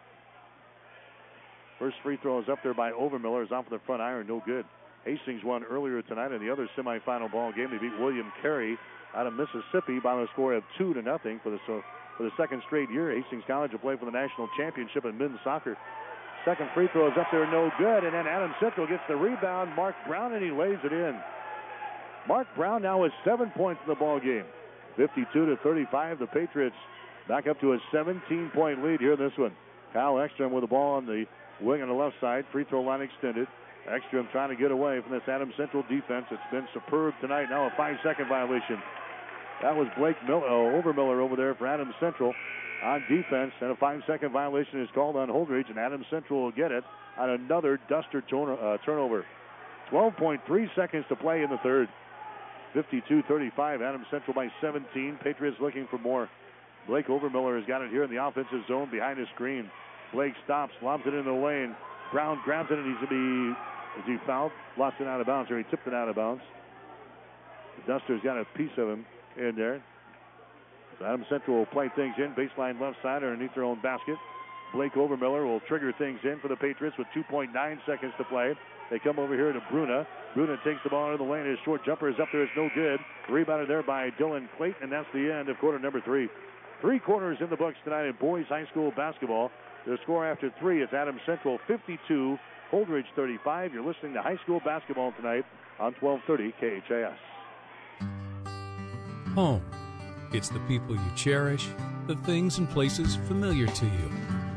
First free throw is up there by Overmiller. Is off of the front iron. No good. Hastings won earlier tonight in the other semifinal ball game. They beat William Carey out of Mississippi by the score of two to nothing for the so for the second straight year. Hastings College will play for the national championship in men's soccer. Second free throw is up there, no good, and then Adams Central gets the rebound. Mark Brown, and he lays it in. Mark Brown now has seven points in the ball game. fifty-two to thirty-five. The Patriots back up to a seventeen-point lead here in this one. Kyle Ekstrom with the ball on the wing on the left side. Free throw line extended. Ekstrom trying to get away from this Adams Central defense. It's been superb tonight. Now a five-second violation. That was Blake Miller, uh, Overmiller over there for Adams Central on defense. And a five-second violation is called on Holdridge, and Adams Central will get it on another Duster turn, uh, turnover. twelve point three seconds to play in the third. fifty-two thirty-five. Adams Central by seventeen. Patriots looking for more. Blake Overmiller has got it here in the offensive zone behind the screen. Blake stops, lobs it in the lane. Brown grabs it, and he's going to be... Is he fouled? Lost it out of bounds, or he tipped it out of bounds. The Duster's got a piece of him in there. So Adams Central will play things in. Baseline left side underneath their own basket. Blake Overmiller will trigger things in for the Patriots with two point nine seconds to play. They come over here to Bruna. Bruna takes the ball out of the lane. His short jumper is up there. It's no good. Rebounded there by Dylan Clayton, and that's the end of quarter number three. Three quarters in the books tonight in boys high school basketball. The score after three is Adams Central fifty-two, Holdridge thirty-five. You're listening to high school basketball tonight on twelve thirty K H A S. Home. It's the people you cherish, the things and places familiar to you.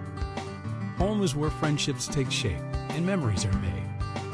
Home is where friendships take shape and memories are made.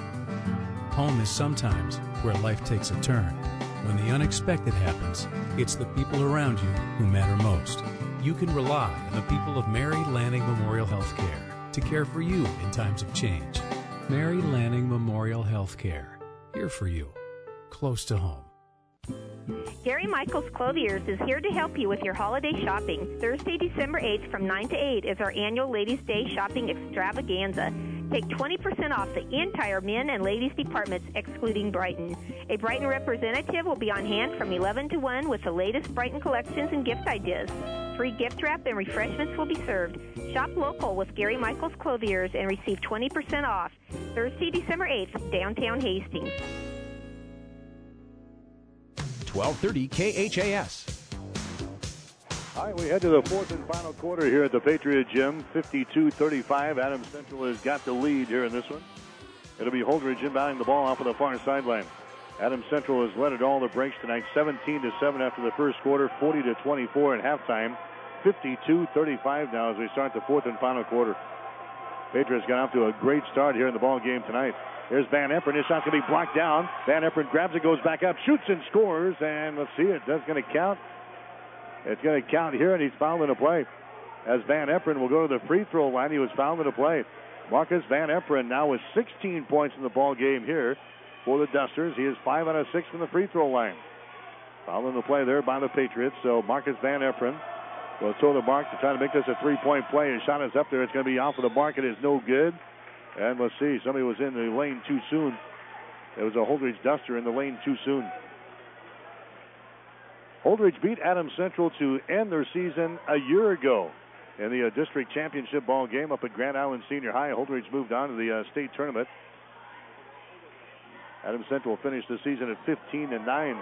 Home is sometimes where life takes a turn. When the unexpected happens, it's the people around you who matter most. You can rely on the people of Mary Lanning Memorial Healthcare to care for you in times of change. Mary Lanning Memorial Healthcare, here for you, close to home. Gary Michaels Clothiers is here to help you with your holiday shopping. Thursday, December eighth from nine to eight is our annual Ladies' Day shopping extravaganza. Take twenty percent off the entire men and ladies departments, excluding Brighton. A Brighton representative will be on hand from eleven to one with the latest Brighton collections and gift ideas. Free gift wrap and refreshments will be served. Shop local with Gary Michaels Clothiers and receive twenty percent off. Thursday, December eighth, downtown Hastings. twelve thirty K H A S. All right, we head to the fourth and final quarter here at the Patriot Gym. fifty-two thirty-five. Adams Central has got the lead here in this one. It'll be Holdridge inbounding the ball off of the far sideline. Adams Central has led it all the breaks tonight, seventeen to seven after the first quarter, forty to twenty-four at halftime. fifty-two thirty-five now as we start the fourth and final quarter. Patriots got off to a great start here in the ball game tonight. Here's Van Eperen. His shot's going to be blocked down. Van Eperen grabs it, goes back up, shoots and scores. And let's see, it that's going to count. It's going to count here, and he's fouled in a play. As Van Eperen will go to the free throw line, he was fouled in a play. Marcus Van Eperen now with sixteen points in the ball game here for the Dusters. He is five out of six from the free throw line. Fouled in the play there by the Patriots. So Marcus Van Eperen will throw the mark to try to make this a three-point play. His shot is up there. It's going to be off of the mark. It is no good. And let's see, somebody was in the lane too soon. It was a Holdridge Duster in the lane too soon. Holdridge beat Adams Central to end their season a year ago. in the uh, district championship ball game up at Grand Island Senior High. Holdridge moved on to the uh, state tournament. Adams Central finished the season at fifteen and nine.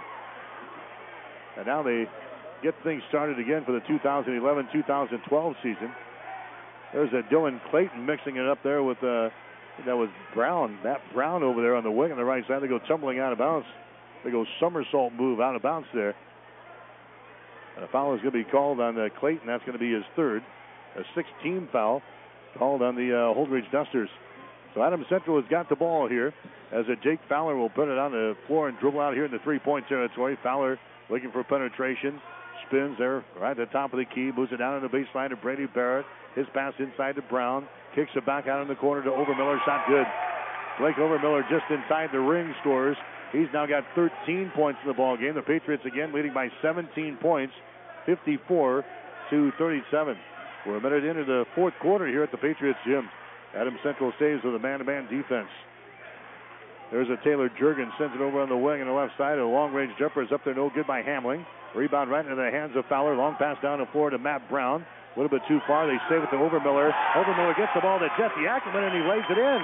And now they get things started again for the two thousand eleven two thousand twelve season. There's a Dylan Clayton mixing it up there with, uh, that was Brown. Matt Brown over there on the wing on the right side. They go tumbling out of bounds. They go somersault move out of bounds there. And a foul is going to be called on uh, Clayton. That's going to be his third. A sixteen foul called on the uh, Holdridge Dusters. So Adams Central has got the ball here as a Jake Fowler will put it on the floor and dribble out here in the three-point territory. Fowler looking for penetration. Spins there right at the top of the key. Moves it down on the baseline to Brady Barrett. His pass inside to Brown. Kicks it back out in the corner to Overmiller. Shot good. Blake Overmiller just inside the ring scores. He's now got thirteen points in the ball game. The Patriots again leading by seventeen points, fifty-four to thirty-seven. We're a minute into the fourth quarter here at the Patriots gym. Adams Central saves with a man-to-man defense. There's a Taylor Jurgen, sends it over on the wing on the left side. A long-range jumper is up there, no good by Hamling. Rebound right into the hands of Fowler. Long pass down the floor to Matt Brown. A little bit too far. They save it to Overmiller. Overmiller gets the ball to Jesse Ackerman, and he lays it in.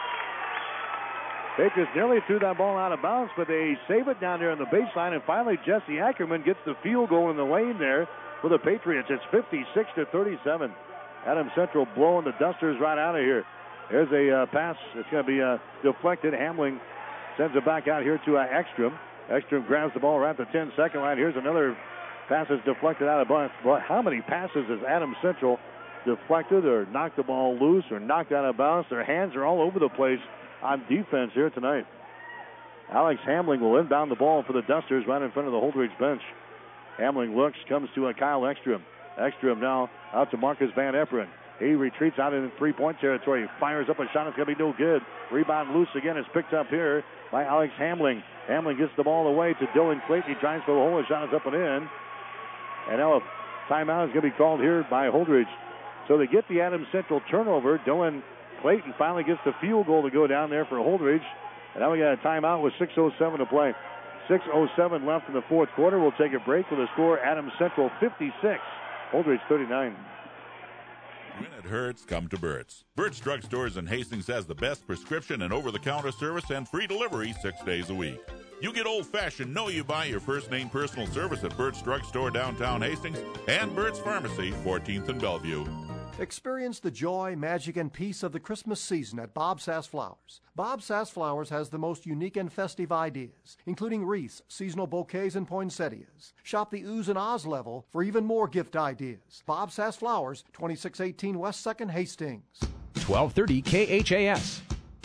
Patriots nearly threw that ball out of bounds, but they save it down there on the baseline, and finally Jesse Ackerman gets the field goal in the lane there for the Patriots. It's fifty-six to thirty-seven. Adams Central blowing the Dusters right out of here. There's a uh, pass. It's going to be uh, deflected. Hamling sends it back out here to uh, Ekstrom. Ekstrom grabs the ball right at the ten-second line. Here's another pass that's deflected out of bounds. But how many passes has Adams Central deflected or knocked the ball loose or knocked out of bounds? Their hands are all over the place on defense here tonight. Alex Hamling will inbound the ball for the Dusters right in front of the Holdridge bench. Hamling looks, comes to a Kyle Ekstrom. Ekstrom now out to Marcus Van Eperen. He retreats out in the three-point territory. He fires up a shot. It's going to be no good. Rebound loose again. It's picked up here by Alex Hamling. Hamling gets the ball away to Dylan Clayton. He drives for the hole. His shot is up and in. And now a timeout is going to be called here by Holdridge. So they get the Adams Central turnover. Dylan Clayton finally gets the field goal to go down there for Holdridge. And now we got a timeout with six oh seven to play. six oh seven left in the fourth quarter. We'll take a break with a score Adams Central fifty-six, Holdridge thirty-nine. When it hurts, come to Burt's. Burt's Drug Stores in Hastings has the best prescription and over-the-counter service and free delivery six days a week. You get old-fashioned, know you buy your first name personal service at Burt's Drug Store downtown Hastings and Burt's Pharmacy, fourteenth and Bellevue. Experience the joy, magic, and peace of the Christmas season at Bob Sass Flowers. Bob Sass Flowers has the most unique and festive ideas, including wreaths, seasonal bouquets, and poinsettias. Shop the oohs and ahs level for even more gift ideas. Bob Sass Flowers, twenty-six eighteen West second, Hastings. twelve thirty K H A S.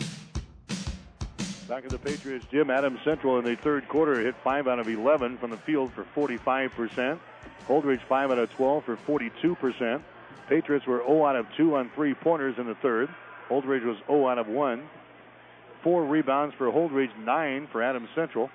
Back at the Patriots gym, Adams Central in the third quarter hit five out of eleven from the field for forty-five percent. Holdridge five out of twelve for forty-two percent. Patriots were zero out of two on three-pointers in the third. Holdridge was zero out of one. Four rebounds for Holdridge, nine for Adams Central.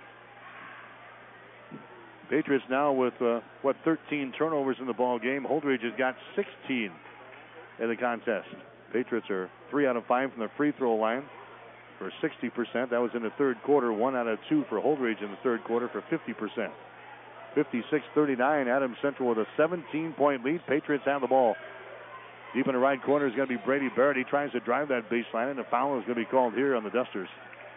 Patriots now with, uh, what, thirteen turnovers in the ball game. Holdridge has got sixteen in the contest. Patriots are three out of five from the free throw line for sixty percent. That was in the third quarter. One out of two for Holdridge in the third quarter for fifty percent. fifty-six thirty-nine, Adams Central with a seventeen-point lead. Patriots have the ball. Deep in the right corner is going to be Brady Barrett. He tries to drive that baseline, and the foul is going to be called here on the Dusters.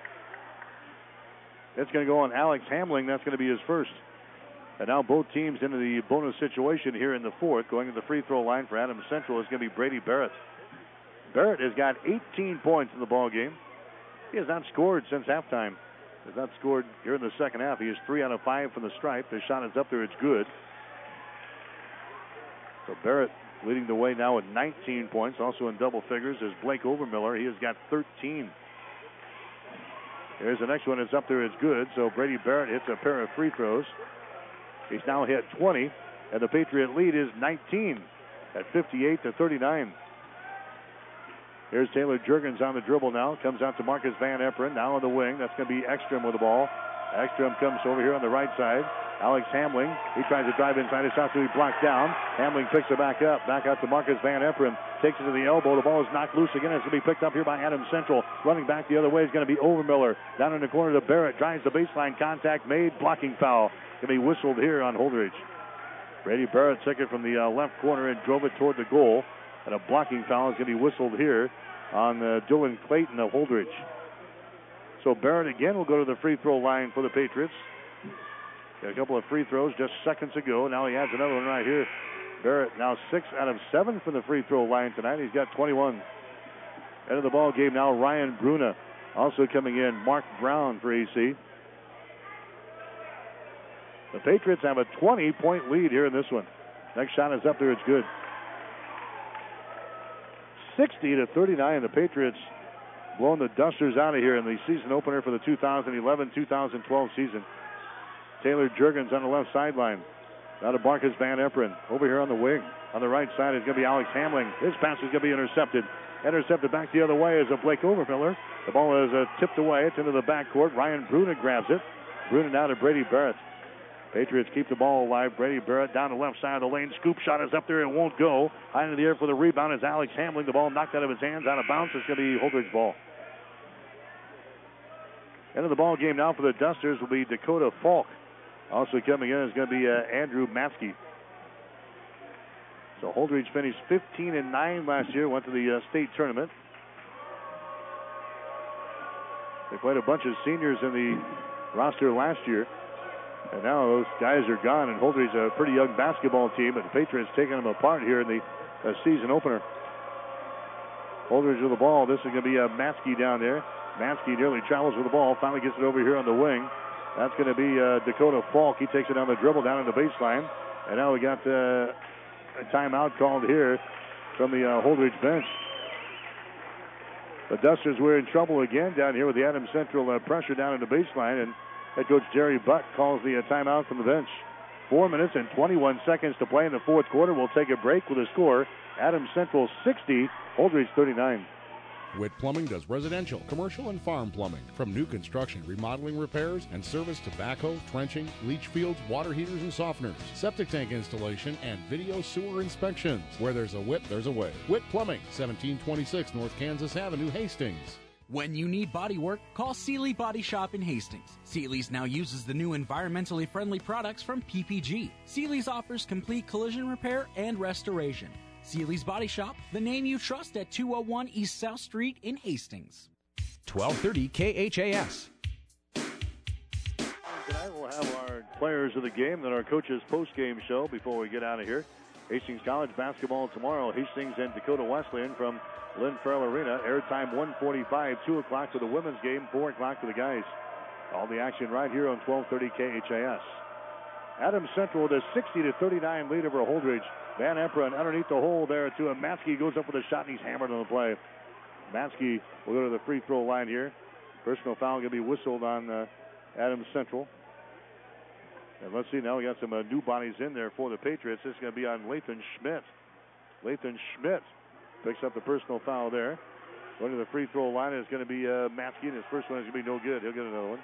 It's going to go on Alex Hamling. That's going to be his first. And now both teams into the bonus situation here in the fourth. Going to the free throw line for Adams Central is going to be Brady Barrett. Barrett has got eighteen points in the ball game. He has not scored since halftime. Has not scored here in the second half. He is three out of five from the stripe. The shot is up there. It's good. So Barrett leading the way now with nineteen points. Also in double figures is Blake Overmiller. He has got thirteen. Here's the next one. It's up there. It's good. So Brady Barrett hits a pair of free throws. He's now hit twenty. And the Patriot lead is nineteen at fifty-eight to thirty-nine. Here's Taylor Jurgens on the dribble now. Comes out to Marcus Van Eperen. Now on the wing. That's going to be Ekstrom with the ball. Ekstrom comes over here on the right side. Alex Hamling. He tries to drive inside. His shot to be blocked down. Hamling picks it back up. Back out to Marcus Van Eperen. Takes it to the elbow. The ball is knocked loose again. It's going to be picked up here by Adams Central. Running back the other way is going to be Overmiller. Down in the corner to Barrett. Drives the baseline. Contact made. Blocking foul. Going to be whistled here on Holdridge. Brady Barrett took it from the uh, left corner and drove it toward the goal. And a blocking foul is going to be whistled here on uh, Dylan Clayton of Holdridge. So Barrett again will go to the free throw line for the Patriots. Got a couple of free throws just seconds ago. Now he has another one right here. Barrett now six out of seven from the free throw line tonight. He's got twenty-one. End of the ball game now, Ryan Bruna. Also coming in, Mark Brown for A C. The Patriots have a twenty-point lead here in this one. Next shot is up there. It's good. sixty to thirty-nine. The Patriots blowing the dusters out of here in the season opener for the two thousand eleven two thousand twelve season. Taylor Juergens on the left sideline. Now to Marcus Van Eperen. Over here on the wing. On the right side is going to be Alex Hamling. His pass is going to be intercepted. Intercepted back the other way is a Blake Overmiller. The ball is uh, tipped away. It's into the backcourt. Ryan Bruna grabs it. Bruna now to Brady Barrett. Patriots keep the ball alive. Brady Barrett down the left side of the lane. Scoop shot is up there. It won't go. High into the air for the rebound is Alex Hamling. The ball knocked out of his hands. Out of bounds. It's going to be Holdridge ball. End of the ball game now for the Dusters will be Dakota Falk. Also coming in is going to be uh, Andrew Maskey. So Holdridge finished fifteen and nine last year. Went to the uh, state tournament. They played a bunch of seniors in the roster last year. And now those guys are gone, and Holdridge a pretty young basketball team, but the Patriots taking them apart here in the uh, season opener. Holdridge with the ball. This is going to be uh, Maskey down there. Maskey nearly travels with the ball, finally gets it over here on the wing. That's going to be uh, Dakota Falk. He takes it on the dribble down in the baseline. And now we got uh, a timeout called here from the uh, Holdridge bench. The Dusters were in trouble again down here with the Adams Central uh, pressure down in the baseline, and head coach Jerry Buck calls the uh, timeout from the bench. Four minutes and twenty-one seconds to play in the fourth quarter. We'll take a break with a score. Adams Central sixty, Holdridge thirty-nine. Witt Plumbing does residential, commercial, and farm plumbing. From new construction, remodeling, repairs, and service to backhoe, trenching, leach fields, water heaters, and softeners, septic tank installation, and video sewer inspections. Where there's a Witt, there's a way. Witt Plumbing, seventeen twenty-six North Kansas Avenue, Hastings. When you need body work, call Seeley Body Shop in Hastings. Seeley's now uses the new environmentally friendly products from P P G. Seeley's offers complete collision repair and restoration. Seeley's Body Shop, the name you trust at two oh one East South Street in Hastings. twelve thirty K H A S. Tonight we'll have our players of the game, then our coaches post-game show before we get out of here. Hastings College basketball tomorrow. Hastings and Dakota Wesleyan from Lynn Farrell Arena. Airtime one forty-five, two o'clock for the women's game, four o'clock for the guys. All the action right here on twelve thirty K H A S. Adams Central with a sixty to thirty-nine lead over Holdridge. Van Eperen underneath the hole there to a Maskey. Goes up with a shot and he's hammered on the play. Maskey will go to the free throw line here. Personal foul going to be whistled on uh, Adams Central. And let's see, now we got some uh, new bodies in there for the Patriots. This is going to be on Lathan Schmidt. Lathan Schmidt picks up the personal foul there. Going to the free throw line is going to be uh, Maskey, and his first one is going to be no good. He'll get another one.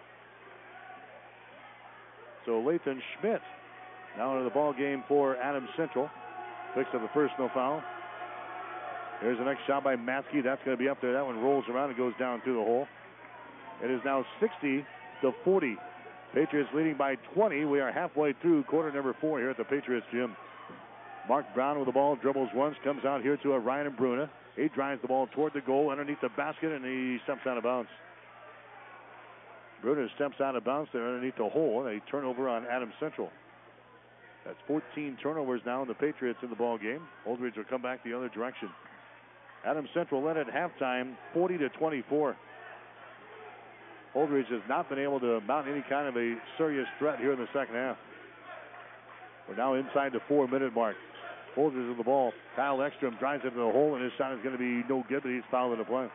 So Lathan Schmidt now into the ball game for Adams Central. Picks up the personal foul. Here's the next shot by Maskey. That's going to be up there. That one rolls around and goes down through the hole. It is now sixty to forty. Patriots leading by twenty. We are halfway through quarter number four here at the Patriots gym. Mark Brown with the ball, dribbles once, comes out here to a Ryan Bruna. He drives the ball toward the goal underneath the basket, and he steps out of bounds. Bruna steps out of bounds there underneath the hole, and a turnover on Adams Central. That's fourteen turnovers now in the Patriots in the ball game. Holdridge will come back the other direction. Adams Central led at halftime, forty to twenty-four. Holdridge has not been able to mount any kind of a serious threat here in the second half. We're now inside the four-minute mark. Holdridge with the ball. Kyle Ekstrom drives into the hole, and his shot is going to be no good, but he's fouled in the play.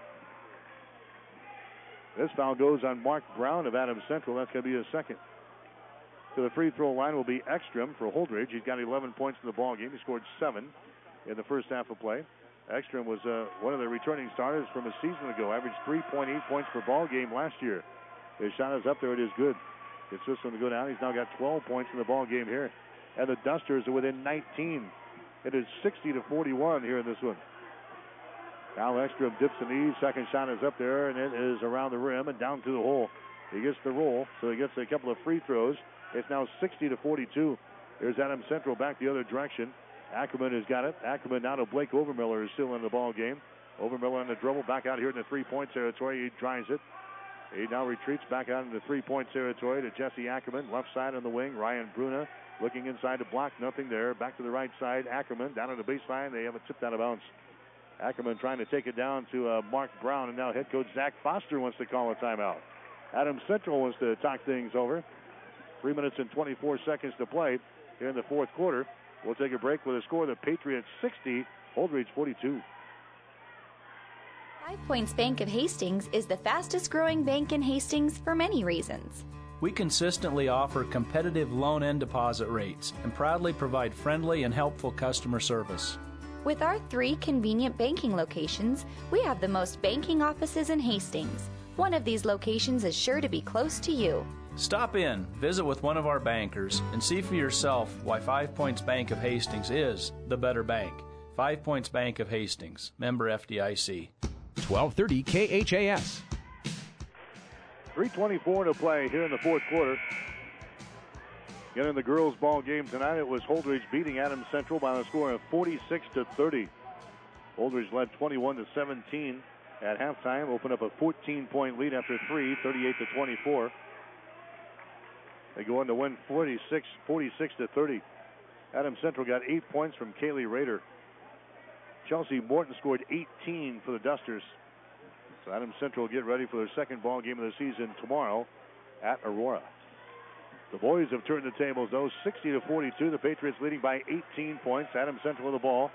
This foul goes on Mark Brown of Adams Central. That's going to be his second. To the free throw line will be Ekstrom for Holdridge. He's got eleven points in the ball game. He scored seven in the first half of play. Ekstrom was uh, one of the returning starters from a season ago. Averaged three point eight points per ball game last year. His shot is up there. It is good. It's just going to go down. He's now got twelve points in the ball game here. And the Dusters are within nineteen. It is sixty to forty-one here in this one. Kyle Ekstrom dips the knees. Second shot is up there, and it is around the rim and down through the hole. He gets the roll, so he gets a couple of free throws. It's now sixty to forty-two. Here's Adams Central back the other direction. Ackerman has got it. Ackerman now to Blake Overmiller, is still in the ball game. Overmiller on the dribble, back out here in the three-point territory. He drives it. He now retreats back out into three-point territory to Jesse Ackerman. Left side on the wing. Ryan Bruna looking inside to block. Nothing there. Back to the right side. Ackerman down on the baseline. They have it tipped out of bounds. Ackerman trying to take it down to uh, Mark Brown. And now head coach Zach Foster wants to call a timeout. Adams Central wants to talk things over. Three minutes and twenty-four seconds to play here in the fourth quarter. We'll take a break with a score of the Patriots sixty, Holdridge forty-two. Five Points Bank of Hastings is the fastest growing bank in Hastings for many reasons. We consistently offer competitive loan and deposit rates and proudly provide friendly and helpful customer service. With our three convenient banking locations, we have the most banking offices in Hastings. One of these locations is sure to be close to you. Stop in, visit with one of our bankers, and see for yourself why Five Points Bank of Hastings is the better bank. Five Points Bank of Hastings, member F D I C. twelve thirty K H A S. three twenty-four to play here in the fourth quarter. Again, in the girls' ball game tonight, it was Holdridge beating Adams Central by a score of forty-six to thirty. Holdridge led twenty-one to seventeen at halftime, opened up a fourteen-point lead after three, thirty-eight to twenty-four. They go on to win forty-six to thirty. Adams Central got eight points from Kaylee Rader. Chelsea Morton scored eighteen for the Dusters. So Adams Central will get ready for their second ball game of the season tomorrow at Aurora. The boys have turned the tables, though, sixty to forty-two. The Patriots leading by eighteen points. Adams Central with the ball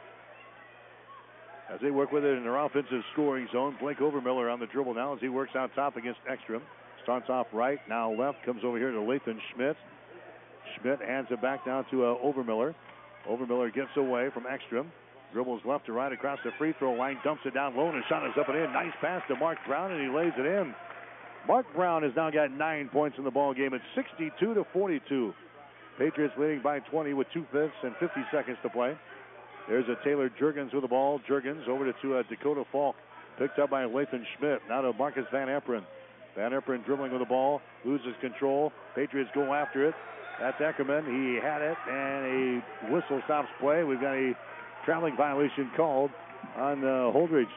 as they work with it in their offensive scoring zone. Blake Overmiller on the dribble now as he works out top against Ekstrom. Starts off right, now left, comes over here to Lathan Schmidt. Schmidt hands it back down to uh, Overmiller. Overmiller gets away from Ekstrom. Dribbles left to right across the free throw line, dumps it down low, and the shot is up and in. Nice pass to Mark Brown, and he lays it in. Mark Brown has now got nine points in the ball game. It's sixty-two to forty-two. Patriots leading by twenty with two fifths and fifty seconds to play. There's a Taylor Jurgens with the ball. Jurgens over to, to uh, Dakota Falk. Picked up by Lathan Schmidt. Now to Marcus Van Eperen. Van Eperen dribbling with the ball, loses control. Patriots go after it. That's Eckerman. He had it, and a whistle stops play. We've got a traveling violation called on uh, Holdridge.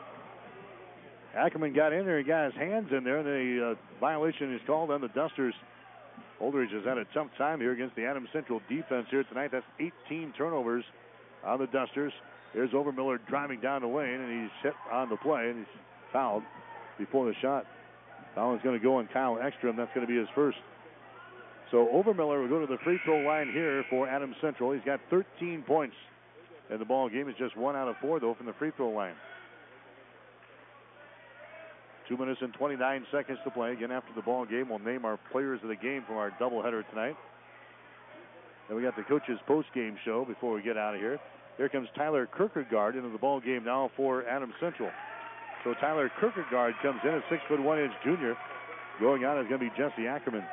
Ackerman got in there. He got his hands in there, and the uh, violation is called on the Dusters. Holdridge has had a tough time here against the Adams Central defense here tonight. That's eighteen turnovers on the Dusters. There's Overmiller driving down the lane, and he's hit on the play, and he's fouled before the shot. Foul is going to go on Kyle Ekstrom. That's going to be his first. So Overmiller will go to the free throw line here for Adams Central. He's got thirteen points in the ball game. It's just one out of four, though, from the free throw line. Two minutes and twenty-nine seconds to play. Again, after the ball game, we'll name our players of the game from our doubleheader tonight. And we got the coaches' post-game show before we get out of here. Here comes Tyler Kierkegaard into the ball game now for Adams Central. So Tyler Kierkegaard comes in, a six foot one inch junior. Going out is going to be Jesse Ackerman.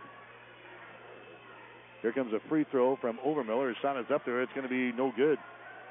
Here comes a free throw from Overmiller. His shot is up there. It's going to be no good.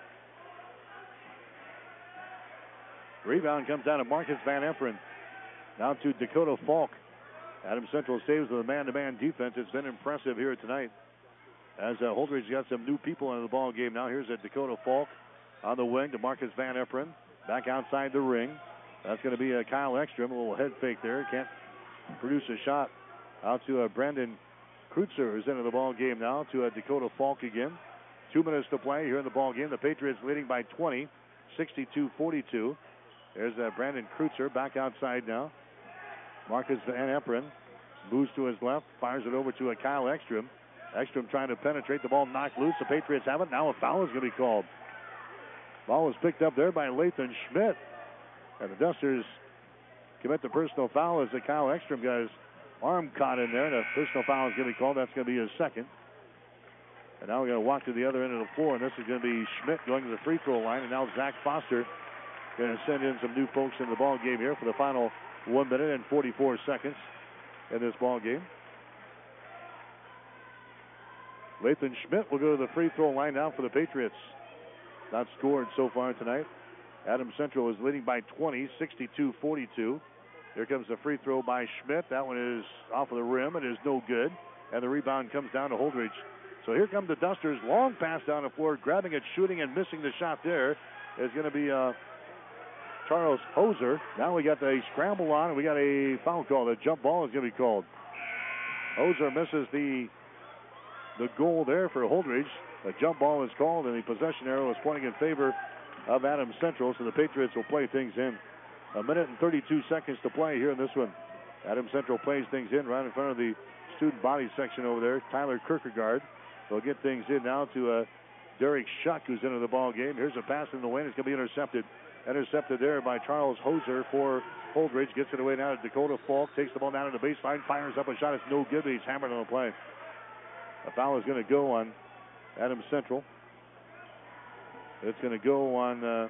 Rebound comes down to Marcus Van Eperen. Now to Dakota Falk. Adams Central saves with a man-to-man defense. It's been impressive here tonight. As uh, Holdridge got some new people into the ball game now. Here's a Dakota Falk on the wing to Marcus Van Eperen. Back outside the ring. That's going to be a Kyle Ekstrom. A little head fake there. Can't produce a shot. Out to uh, Brandon Kreutzer, who's into the ball game now, to uh, Dakota Falk again. Two minutes to play here in the ball game. The Patriots leading by twenty, sixty-two forty-two. There's uh, Brandon Kreutzer back outside now. Marcus Van Eperen moves to his left, fires it over to a Kyle Ekstrom. Ekstrom trying to penetrate, the ball knocked loose. The Patriots have it. Now a foul is going to be called. Ball was picked up there by Lathan Schmidt. And the Dusters commit the personal foul as the Kyle Ekstrom got his arm caught in there. And a personal foul is going to be called. That's going to be his second. And now we're going to walk to the other end of the floor. And this is going to be Schmidt going to the free throw line. And now Zach Foster going to send in some new folks in the ball game here for the final one minute and forty-four seconds in this ball game. Lathan Schmidt will go to the free throw line now for the Patriots. Not scored so far tonight. Adams Central is leading by twenty, sixty-two forty-two. Here comes the free throw by Schmidt. That one is off of the rim. It is no good. And the rebound comes down to Holdridge. So here come the Dusters. Long pass down the floor, grabbing it, shooting, and missing the shot there is going to be uh, Charles Hoser. Now we got a scramble on, and we got a foul call. The jump ball is going to be called. Hoser misses the the goal there for Holdridge. The jump ball is called, and the possession arrow is pointing in favor of Adams Central, so the Patriots will play things in. A minute and thirty-two seconds to play here in this one. Adams Central plays things in right in front of the student body section over there. Tyler Kierkegaard will get things in now to uh, Derek Shuck, who's into the ball game. Here's a pass in the lane. It's going to be intercepted. Intercepted there by Charles Hoser for Holdridge. Gets it away now to Dakota Falk. Takes the ball down to the baseline. Fires up a shot. It's no good, but he's hammered on the play. A foul is going to go on Adams Central. It's going to go on, uh,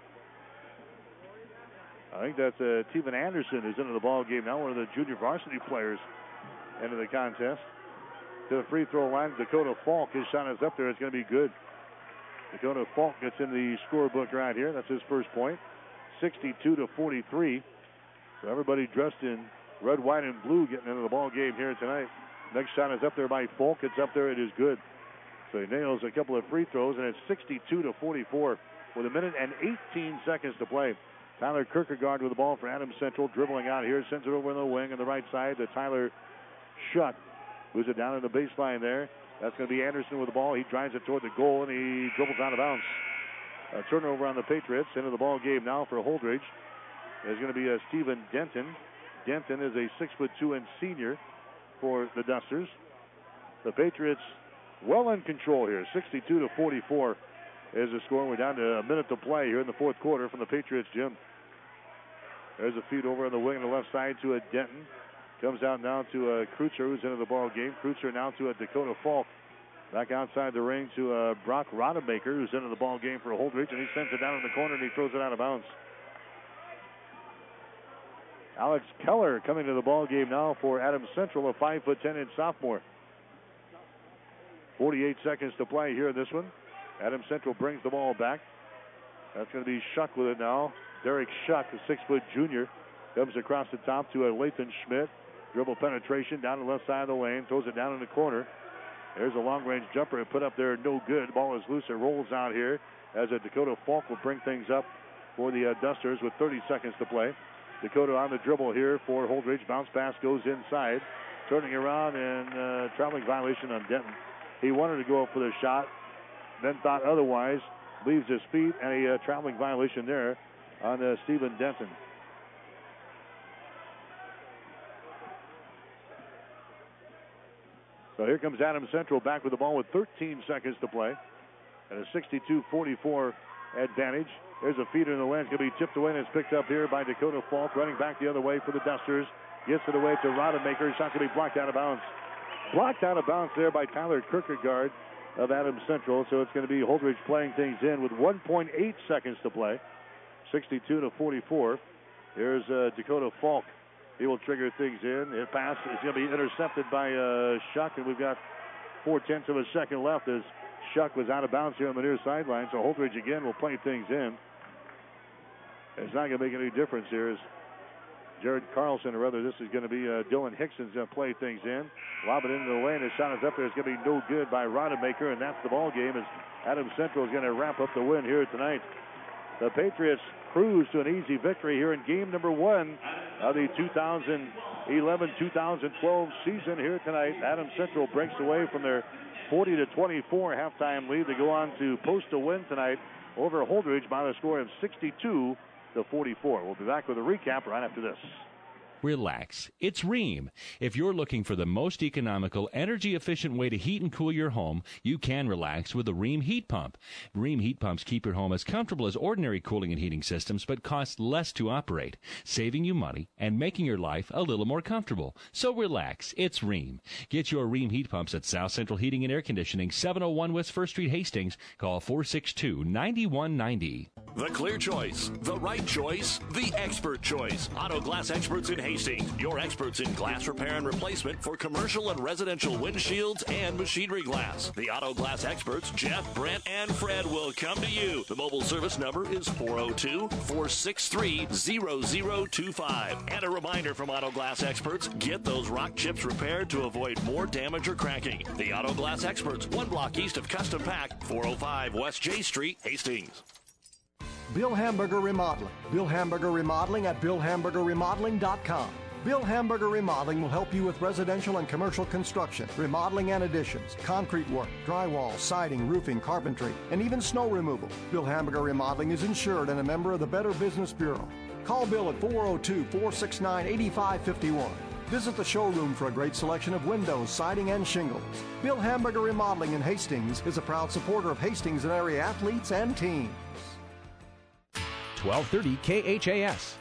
I think that's uh, Teven Anderson who's into the ball game now, one of the junior varsity players into the contest. To the free throw line, Dakota Falk. His shot is up there. It's going to be good. Dakota Falk gets in the scorebook right here. That's his first point. sixty-two to forty-three. So everybody dressed in red, white, and blue getting into the ball game here tonight. Next shot is up there by Falk. It's up there. It is good. So he nails a couple of free throws, and it's sixty-two to forty-four with a minute and eighteen seconds to play. Tyler Kierkegaard with the ball for Adams Central, dribbling out here, sends it over in the wing on the right side to Tyler Shuck. Moves it down in the baseline there. That's going to be Anderson with the ball. He drives it toward the goal, and he dribbles out of bounds. A turnover on the Patriots. Into the ball game now for Holdridge. There's going to be a Stephen Denton. Denton is a six foot two and senior for the Dusters. The Patriots well in control here. sixty-two to forty-four is the score. We're down to a minute to play here in the fourth quarter from the Patriots gym. There's a feed over on the wing on the left side to a Denton. Comes out now to uh, Kreutzer, who's into the ball game. Kreutzer now to a Dakota Falk. Back outside the ring to uh, Brock Rodemaker, who's into the ball game for Holdridge, and he sends it down in the corner and he throws it out of bounds. Alex Keller coming to the ball game now for Adams Central, a five foot ten inch sophomore. forty-eight seconds to play here in this one. Adams Central brings the ball back. That's going to be Shuck with it now. Derek Shuck, a six foot junior, comes across the top to a Lathan Schmidt. Dribble penetration down the left side of the lane. Throws it down in the corner. There's a long-range jumper put up there. No good. Ball is loose. It rolls out here as a Dakota Falk will bring things up for the uh, Dusters with thirty seconds to play. Dakota on the dribble here for Holdridge. Bounce pass goes inside. Turning around and uh, traveling violation on Denton. He wanted to go up for the shot, then thought otherwise. Leaves his feet, and a uh, traveling violation there on uh, Stephen Denton. So here comes Adams Central back with the ball with thirteen seconds to play. And a sixty-two forty-four advantage. There's a feeder in the lane. It's going to be tipped away, and it's picked up here by Dakota Falk. Running back the other way for the Dusters. Gets it away to Rodemaker. Shot going to be blocked out of bounds. Blocked out of bounds there by Tyler Kierkegaard of Adams Central. So it's going to be Holdridge playing things in with one point eight seconds to play. sixty-two to forty-four. Here's uh, Dakota Falk. He will trigger things in. His pass is going to be intercepted by uh, Shuck, and we've got four-tenths of a second left as Shuck was out of bounds here on the near sideline. So Holdridge again will play things in. It's not going to make any difference here as Jared Carlson, or rather this is going to be uh, Dylan Hickson's going to play things in. Lob it into the lane. His shot is up there. It's going to be no good by Rodemaker, and that's the ball game as Adams Central is going to wrap up the win here tonight. The Patriots cruise to an easy victory here in game number one of the two thousand eleven two thousand twelve season here tonight. Adams Central breaks away from their forty to twenty-four halftime lead to go on to post a win tonight over Holdridge by the score of sixty-two to forty-four. We'll be back with a recap right after this. Relax. It's Rheem. If you're looking for the most economical, energy-efficient way to heat and cool your home, you can relax with the Rheem heat pump. Rheem heat pumps keep your home as comfortable as ordinary cooling and heating systems, but cost less to operate, saving you money and making your life a little more comfortable. So relax. It's Rheem. Get your Rheem heat pumps at South Central Heating and Air Conditioning, seven oh one West First Street, Hastings. Call four six two, nine one nine zero. The clear choice, the right choice, the expert choice. Auto Glass Experts in Hastings. Your experts in glass repair and replacement for commercial and residential windshields and machinery glass. The Auto Glass Experts, Jeff, Brent, and Fred will come to you. The mobile service number is four oh two, four six three, zero zero two five. And a reminder from Auto Glass Experts, get those rock chips repaired to avoid more damage or cracking. The Auto Glass Experts, one block east of Custom Pack, four oh five West J Street, Hastings. Bill Hamburger Remodeling. Bill Hamburger Remodeling at bill hamburger remodeling dot com. Bill Hamburger Remodeling will help you with residential and commercial construction, remodeling and additions, concrete work, drywall, siding, roofing, carpentry, and even snow removal. Bill Hamburger Remodeling is insured and a member of the Better Business Bureau. Call Bill at four oh two, four six nine, eight five five one. Visit the showroom for a great selection of windows, siding, and shingles. Bill Hamburger Remodeling in Hastings is a proud supporter of Hastings and area athletes and teams. twelve thirty K H A S.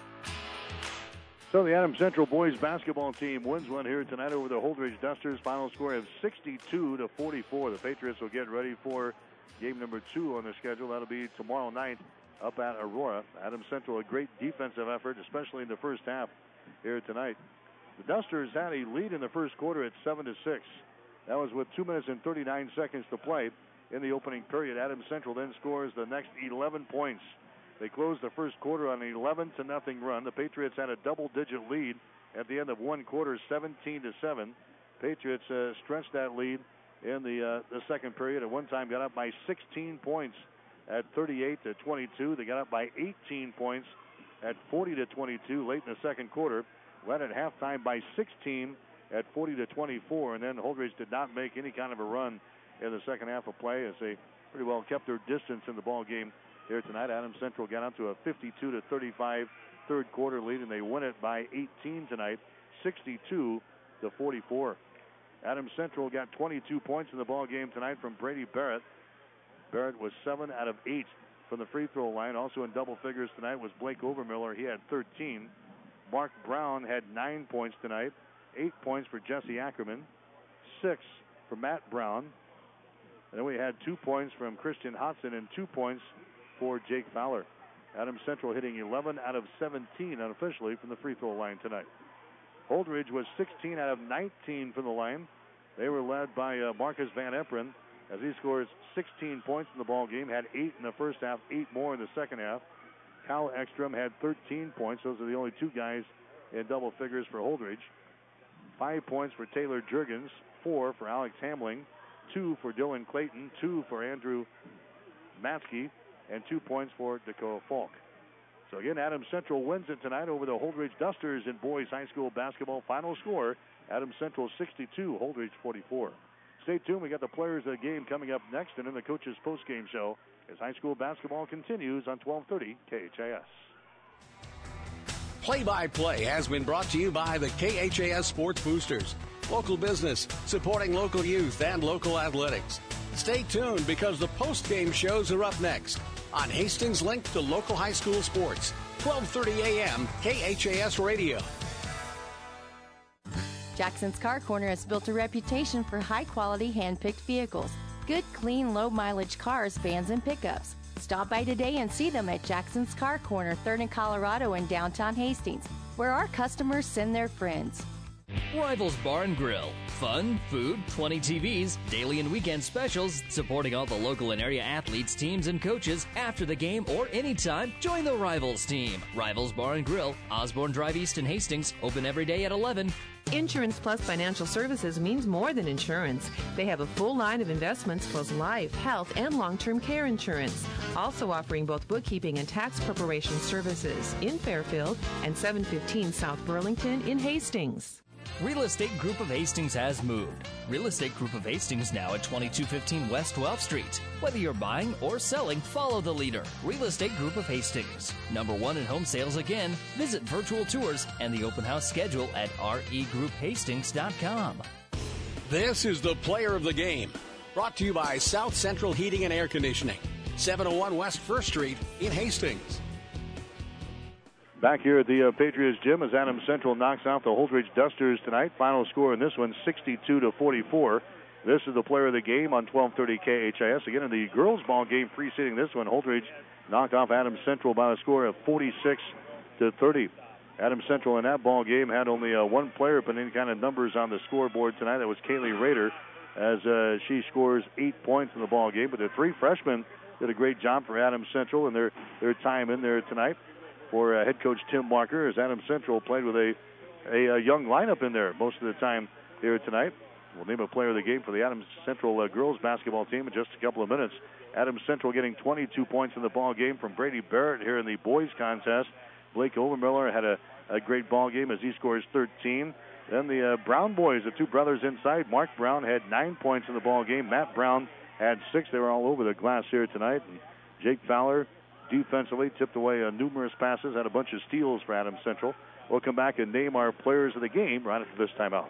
So the Adams Central boys basketball team wins one here tonight over the Holdridge Dusters. Final score of sixty-two to forty-four. The Patriots will get ready for game number two on the schedule. That'll be tomorrow night up at Aurora. Adams Central, a great defensive effort, especially in the first half here tonight. The Dusters had a lead in the first quarter at seven to six. That was with two minutes and thirty-nine seconds to play in the opening period. Adams Central then scores the next eleven points. They closed the first quarter on an eleven to nothing run. The Patriots had a double-digit lead at the end of one quarter, seventeen to seven. Patriots uh, stretched that lead in the uh, the second period. At one time, got up by sixteen points at thirty-eight to twenty-two. They got up by eighteen points at forty to twenty-two late in the second quarter. Led at halftime by sixteen at forty to twenty-four. And then Holdridge did not make any kind of a run in the second half of play as they pretty well kept their distance in the ball game. Here tonight, Adams Central got out to a fifty-two to thirty-five third quarter lead, and they win it by eighteen tonight, sixty-two to forty-four. Adams Central got twenty-two points in the ball game tonight from Brady Barrett. Barrett was seven out of eight from the free throw line. Also in double figures tonight was Blake Overmiller. He had thirteen. Mark Brown had nine points tonight. Eight points for Jesse Ackerman. Six for Matt Brown. And then we had two points from Christian Hodson and two points for Jake Fowler. Adams Central hitting eleven out of seventeen unofficially from the free throw line tonight. Holdridge was sixteen out of nineteen from the line. They were led by uh, Marcus Van Eperen as he scores sixteen points in the ball game, had eight in the first half, eight more in the second half. Kyle Ekstrom had thirteen points. Those are the only two guys in double figures for Holdridge. Five points for Taylor Jurgens, four for Alex Hamling, two for Dylan Clayton, two for Andrew Matsky, and two points for Dakota Falk. So again, Adams Central wins it tonight over the Holdridge Dusters in boys high school basketball. Final score, Adams Central sixty-two, Holdridge forty-four. Stay tuned. We got the players of the game coming up next, and then the coaches post-game show as high school basketball continues on twelve thirty K H A S. Play-by-play has been brought to you by the K H A S Sports Boosters. Local business, supporting local youth and local athletics. Stay tuned because the post-game shows are up next on Hastings Link to local high school sports. twelve thirty a.m. K H A S Radio. Jackson's Car Corner has built a reputation for high-quality hand-picked vehicles. Good, clean, low-mileage cars, vans, and pickups. Stop by today and see them at Jackson's Car Corner, third and Colorado in downtown Hastings, where our customers send their friends. Rivals Bar and Grill. Fun, food, twenty T Vs, daily and weekend specials, supporting all the local and area athletes, teams, and coaches. After the game or anytime, join the Rivals team. Rivals Bar and Grill, Osborne Drive East in Hastings, open every day at eleven. Insurance Plus Financial Services means more than insurance. They have a full line of investments plus life, health, and long-term care insurance. Also offering both bookkeeping and tax preparation services in Fairfield and seven fifteen South Burlington in Hastings. Real Estate Group of Hastings has moved. Real Estate Group of Hastings now at twenty-two fifteen West twelfth Street. Whether you're buying or selling, follow the leader. Real Estate Group of Hastings. Number one in home sales again. Visit virtual tours and the open house schedule at r e group hastings dot com. This is the player of the game. Brought to you by South Central Heating and Air Conditioning. seven oh one West first Street in Hastings. Back here at the uh, Patriots gym as Adams Central knocks out the Holdridge Dusters tonight. Final score in this one, sixty-two to forty-four. This is the player of the game on twelve thirty K H I S. Again, in the girls' ball game preceding this one, Holdridge knocked off Adams Central by a score of forty-six to thirty. Adams Central in that ball game had only uh, one player put any kind of numbers on the scoreboard tonight. That was Kaylee Rader, as uh, she scores eight points in the ball game. But the three freshmen did a great job for Adams Central in their, their time in there tonight. For uh, head coach Tim Walker, as Adams Central played with a, a, a young lineup in there most of the time here tonight. We'll name a player of the game for the Adams Central uh, girls basketball team in just a couple of minutes. Adams Central getting twenty-two points in the ball game from Brady Barrett here in the boys contest. Blake Overmiller had a, a great ball game as he scores thirteen. Then the uh, Brown boys, the two brothers inside, Mark Brown had nine points in the ball game. Matt Brown had six. They were all over the glass here tonight. And Jake Fowler defensively tipped away uh, numerous passes, had a bunch of steals for Adams Central. We'll come back and name our players of the game right after this timeout.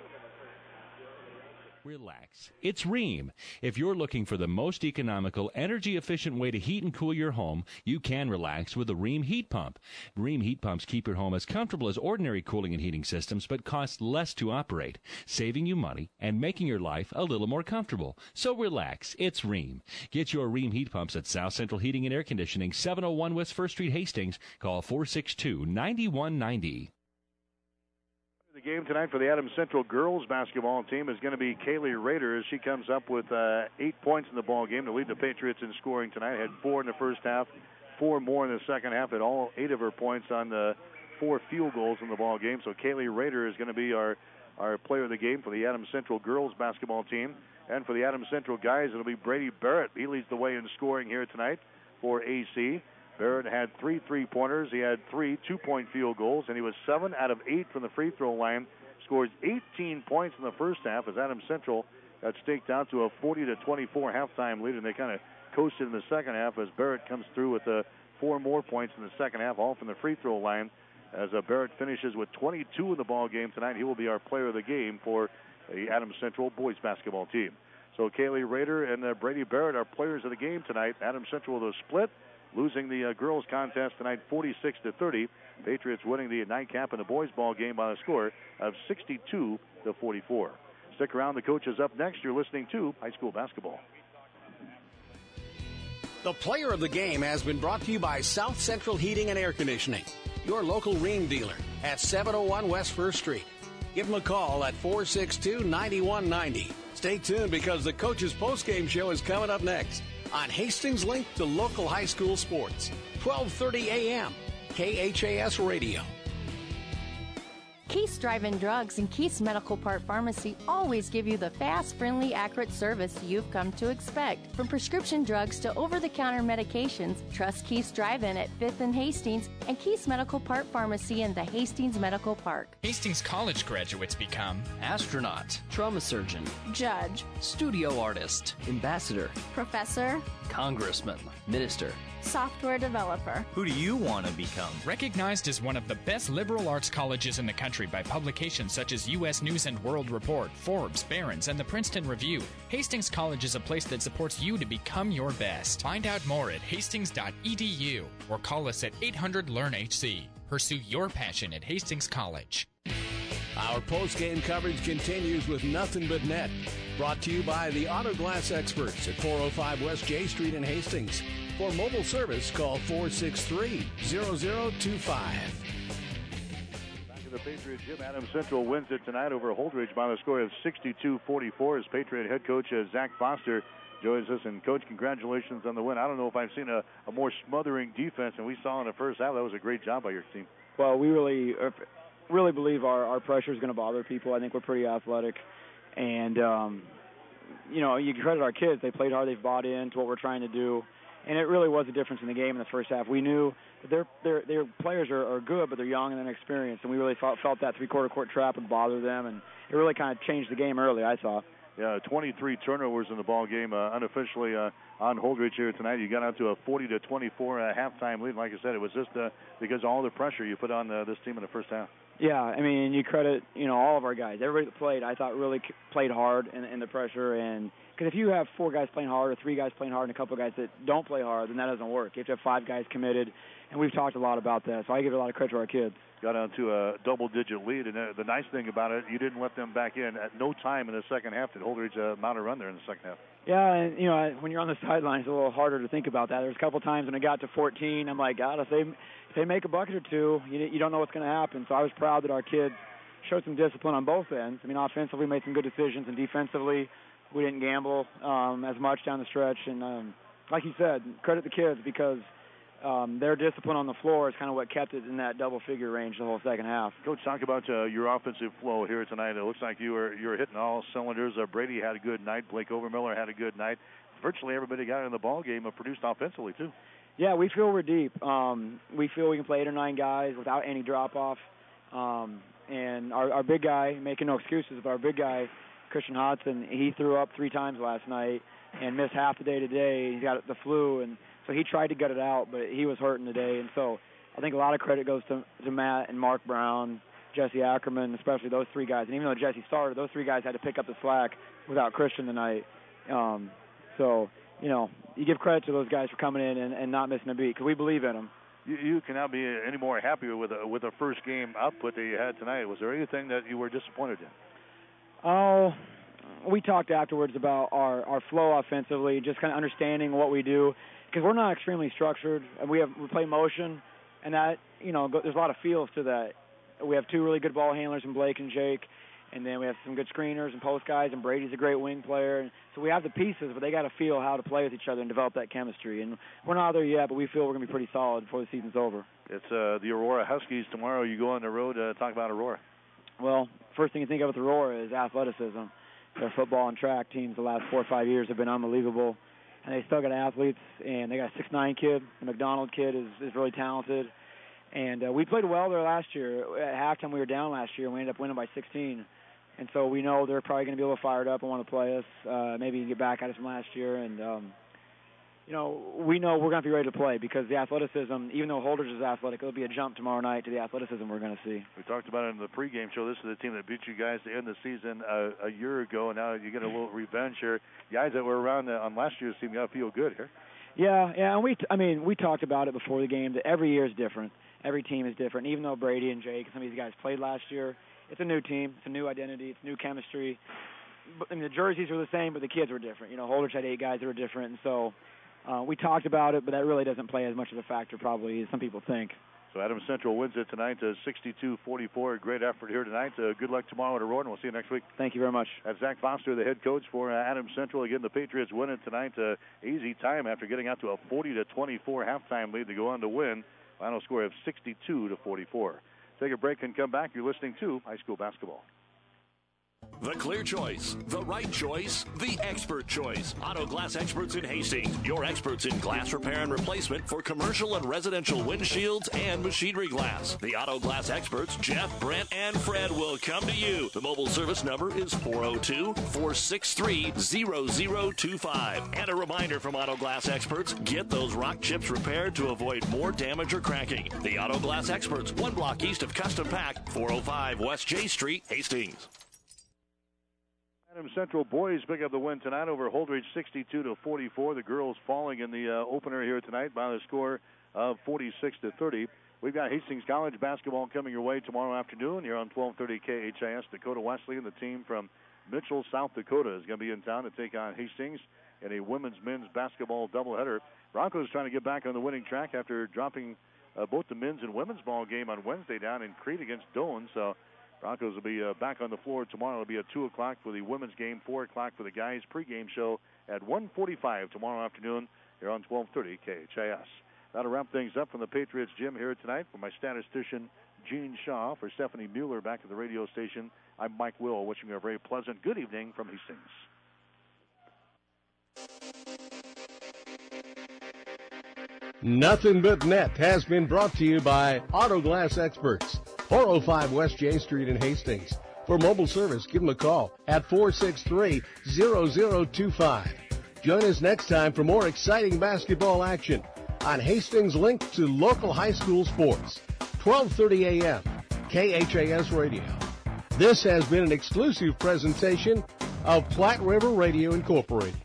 Relax. It's Rheem. If you're looking for the most economical, energy-efficient way to heat and cool your home, you can relax with the Rheem heat pump. Rheem heat pumps keep your home as comfortable as ordinary cooling and heating systems, but cost less to operate, saving you money and making your life a little more comfortable. So relax. It's Rheem. Get your Rheem heat pumps at South Central Heating and Air Conditioning, seven oh one West First Street, Hastings. Call four six two, nine one nine zero. The game tonight for the Adams Central girls basketball team is going to be Kaylee Rader, as she comes up with uh, eight points in the ball game to lead the Patriots in scoring tonight. Had four in the first half, four more in the second half. Had all eight of her points on the four field goals in the ball game. So Kaylee Rader is going to be our, our player of the game for the Adams Central girls basketball team. And for the Adams Central guys, it'll be Brady Barrett. He leads the way in scoring here tonight for A C. Barrett had three three-pointers. He had three two-point field goals, and he was seven out of eight from the free throw line. Scores eighteen points in the first half as Adams Central got staked out to a forty to twenty-four halftime lead, and they kind of coasted in the second half as Barrett comes through with uh, four more points in the second half, all from the free throw line. As uh, Barrett finishes with twenty-two in the ball game tonight, he will be our player of the game for the Adams Central boys basketball team. So Kaylee Rader and uh, Brady Barrett are players of the game tonight. Adams Central with a split, losing the uh, girls contest tonight forty-six to thirty. Patriots winning the nightcap in the boys ball game by a score of sixty-two to forty-four. Stick around. The coach is up next. You're listening to High School Basketball. The player of the game has been brought to you by South Central Heating and Air Conditioning, your local Rheem dealer at seven oh one West First Street. Give them a call at four six two, nine one nine zero. Stay tuned because the coach's postgame show is coming up next on Hastings Link to local high school sports, twelve thirty a.m. K H A S Radio. Keith's Drive-In Drugs and Keith's Medical Part Pharmacy always give you the fast, friendly, accurate service you've come to expect. From prescription drugs to over-the-counter medications, trust Keith's Drive-In at fifth and Hastings and Keith's Medical Part Pharmacy in the Hastings Medical Park. Hastings College graduates become astronaut, trauma surgeon, judge, studio artist, ambassador, professor, congressman, minister, software developer. Who do you want to become? Recognized as one of the best liberal arts colleges in the country by publications such as U S News and World Report, Forbes, Barron's, and the Princeton Review, Hastings College is a place that supports you to become your best. Find out more at hastings dot e d u or call us at eight hundred learn H C. Pursue your passion at Hastings College. Our post-game coverage continues with Nothing But Net. Brought to you by the Auto Glass Experts at four oh five West J Street in Hastings. For mobile service, call four six three, zero zero two five. Back to the Patriot gym. Adams Central wins it tonight over Holdridge by the score of sixty-two forty-four as Patriot head coach uh, Zach Foster joins us. And, Coach, congratulations on the win. I don't know if I've seen a, a more smothering defense than we saw in the first half. That was a great job by your team. Well, we really really believe our, our pressure is going to bother people. I think we're pretty athletic. And, um, you know, you can credit our kids. They played hard. They've bought into what we're trying to do. And it really was a difference in the game in the first half. We knew that their their their players are, are good, but they're young and inexperienced, and we really felt, felt that three-quarter court trap would bother them, and it really kind of changed the game early, I thought. Yeah, twenty-three turnovers in the ball game, uh, unofficially uh, on Holdridge here tonight. You got out to a forty to twenty-four uh, halftime lead. Like I said, it was just uh, because of all the pressure you put on uh, this team in the first half. Yeah, I mean, you credit, you know, all of our guys. Everybody that played, I thought, really played hard in, in the pressure. And because if you have four guys playing hard or three guys playing hard and a couple of guys that don't play hard, then that doesn't work. You have to have five guys committed, and we've talked a lot about that. So I give a lot of credit to our kids. Got on to a double-digit lead, and the nice thing about it, you didn't let them back in. At no time in the second half did Holdridge uh, mount a run there in the second half. Yeah, and, you know, when you're on the sidelines, it's a little harder to think about that. There's a couple times when it got to fourteen, I'm like, God, if they, if they make a bucket or two, you, you don't know what's going to happen. So I was proud that our kids showed some discipline on both ends. I mean, offensively, we made some good decisions, and defensively, we didn't gamble um, as much down the stretch. And um, like you said, credit the kids because um, their discipline on the floor is kind of what kept it in that double-figure range the whole second half. Coach, talk about uh, your offensive flow here tonight. It looks like you were you were hitting all cylinders. Uh, Brady had a good night. Blake Overmiller had a good night. Virtually everybody got in the ball game and produced offensively, too. Yeah, we feel we're deep. Um, we feel we can play eight or nine guys without any drop-off. Um, and our, our big guy, making no excuses, but our big guy, Christian Hodson, he threw up three times last night and missed half the day today. He's got the flu, and so he tried to gut it out, but he was hurting today. And so I think a lot of credit goes to, to Matt and Mark Brown, Jesse Ackerman, especially those three guys. And even though Jesse started, those three guys had to pick up the slack without Christian tonight. Um, so, you know, you give credit to those guys for coming in and, and not missing a beat because we believe in them. You, you cannot be any more happier with a, with a first game output that you had tonight. Was there anything that you were disappointed in? Oh, we talked afterwards about our, our flow offensively, just kind of understanding what we do because we're not extremely structured. And we have we play motion, and that, you know, there's a lot of feels to that. We have two really good ball handlers in Blake and Jake, and then we have some good screeners and post guys, and Brady's a great wing player. And so we have the pieces, but they got to feel how to play with each other and develop that chemistry. And we're not there yet, but we feel we're going to be pretty solid before the season's over. It's uh, the Aurora Huskies tomorrow. You go on the road to uh, talk about Aurora. Well, first thing you think of with Aurora is athleticism. Their football and track teams the last four or five years have been unbelievable. And they still got athletes, and they got a six nine kid. The McDonald kid is, is really talented. And uh, we played well there last year. At halftime, we were down last year, and we ended up winning by sixteen. And so we know they're probably going to be a little fired up and want to play us. Uh, maybe get back at us from last year. And, um, you know, we know we're going to be ready to play because the athleticism, even though Holdridge is athletic, it'll be a jump tomorrow night to the athleticism we're going to see. We talked about it in the pregame show. This is the team that beat you guys to end the season a, a year ago, and now you get a little revenge here. Guys that were around on last year's team got to feel good here. Yeah, yeah, and we, t- I mean, we talked about it before the game that every year is different. Every team is different. Even though Brady and Jake, some of these guys played last year, it's a new team. It's a new identity. It's new chemistry. I mean, the jerseys were the same, but the kids were different. You know, Holdridge had eight guys that were different, and so uh, we talked about it, but that really doesn't play as much of a factor probably as some people think. So Adams Central wins it tonight to sixty-two forty-four. Great effort here tonight. Uh, good luck tomorrow at Aurora, and we'll see you next week. Thank you very much. That's Zach Foster, the head coach for uh, Adams Central. Again, the Patriots win it tonight. Uh, easy time after getting out to a forty to twenty-four halftime lead to go on to win. Final score of sixty-two to forty-four. Take a break and come back. You're listening to High School Basketball. The clear choice, the right choice, the expert choice. Auto Glass Experts in Hastings. Your experts in glass repair and replacement for commercial and residential windshields and machinery glass. The Auto Glass Experts, Jeff, Brent, and Fred will come to you. The mobile service number is four oh two, four six three, zero zero two five. And a reminder from Auto Glass Experts, get those rock chips repaired to avoid more damage or cracking. The Auto Glass Experts, one block east of Custom Pack, four oh five West J Street, Hastings. Adams Central boys pick up the win tonight over Holdridge, sixty-two to forty-four. The girls falling in the uh, opener here tonight by the score of forty-six to thirty. We've got Hastings College basketball coming your way tomorrow afternoon here on twelve thirty K H I S. Dakota Wesley and the team from Mitchell, South Dakota is going to be in town to take on Hastings in a women's men's basketball doubleheader. Broncos trying to get back on the winning track after dropping uh, both the men's and women's ball game on Wednesday down in Crete against Doane. So Broncos will be uh, back on the floor tomorrow. It'll be at two o'clock for the women's game, four o'clock for the guys' pregame show at one forty-five tomorrow afternoon here on twelve thirty K H I S. That'll wrap things up from the Patriots gym here tonight. For my statistician, Gene Shaw, for Stephanie Mueller back at the radio station, I'm Mike Will, wishing you a very pleasant good evening from Hastings. Nothing But Net has been brought to you by Auto Glass Experts, four oh five West J Street in Hastings. For mobile service, give them a call at four six three, zero zero two five. Join us next time for more exciting basketball action on Hastings' link to local high school sports. twelve thirty a.m. K H A S Radio. This has been an exclusive presentation of Platte River Radio Incorporated.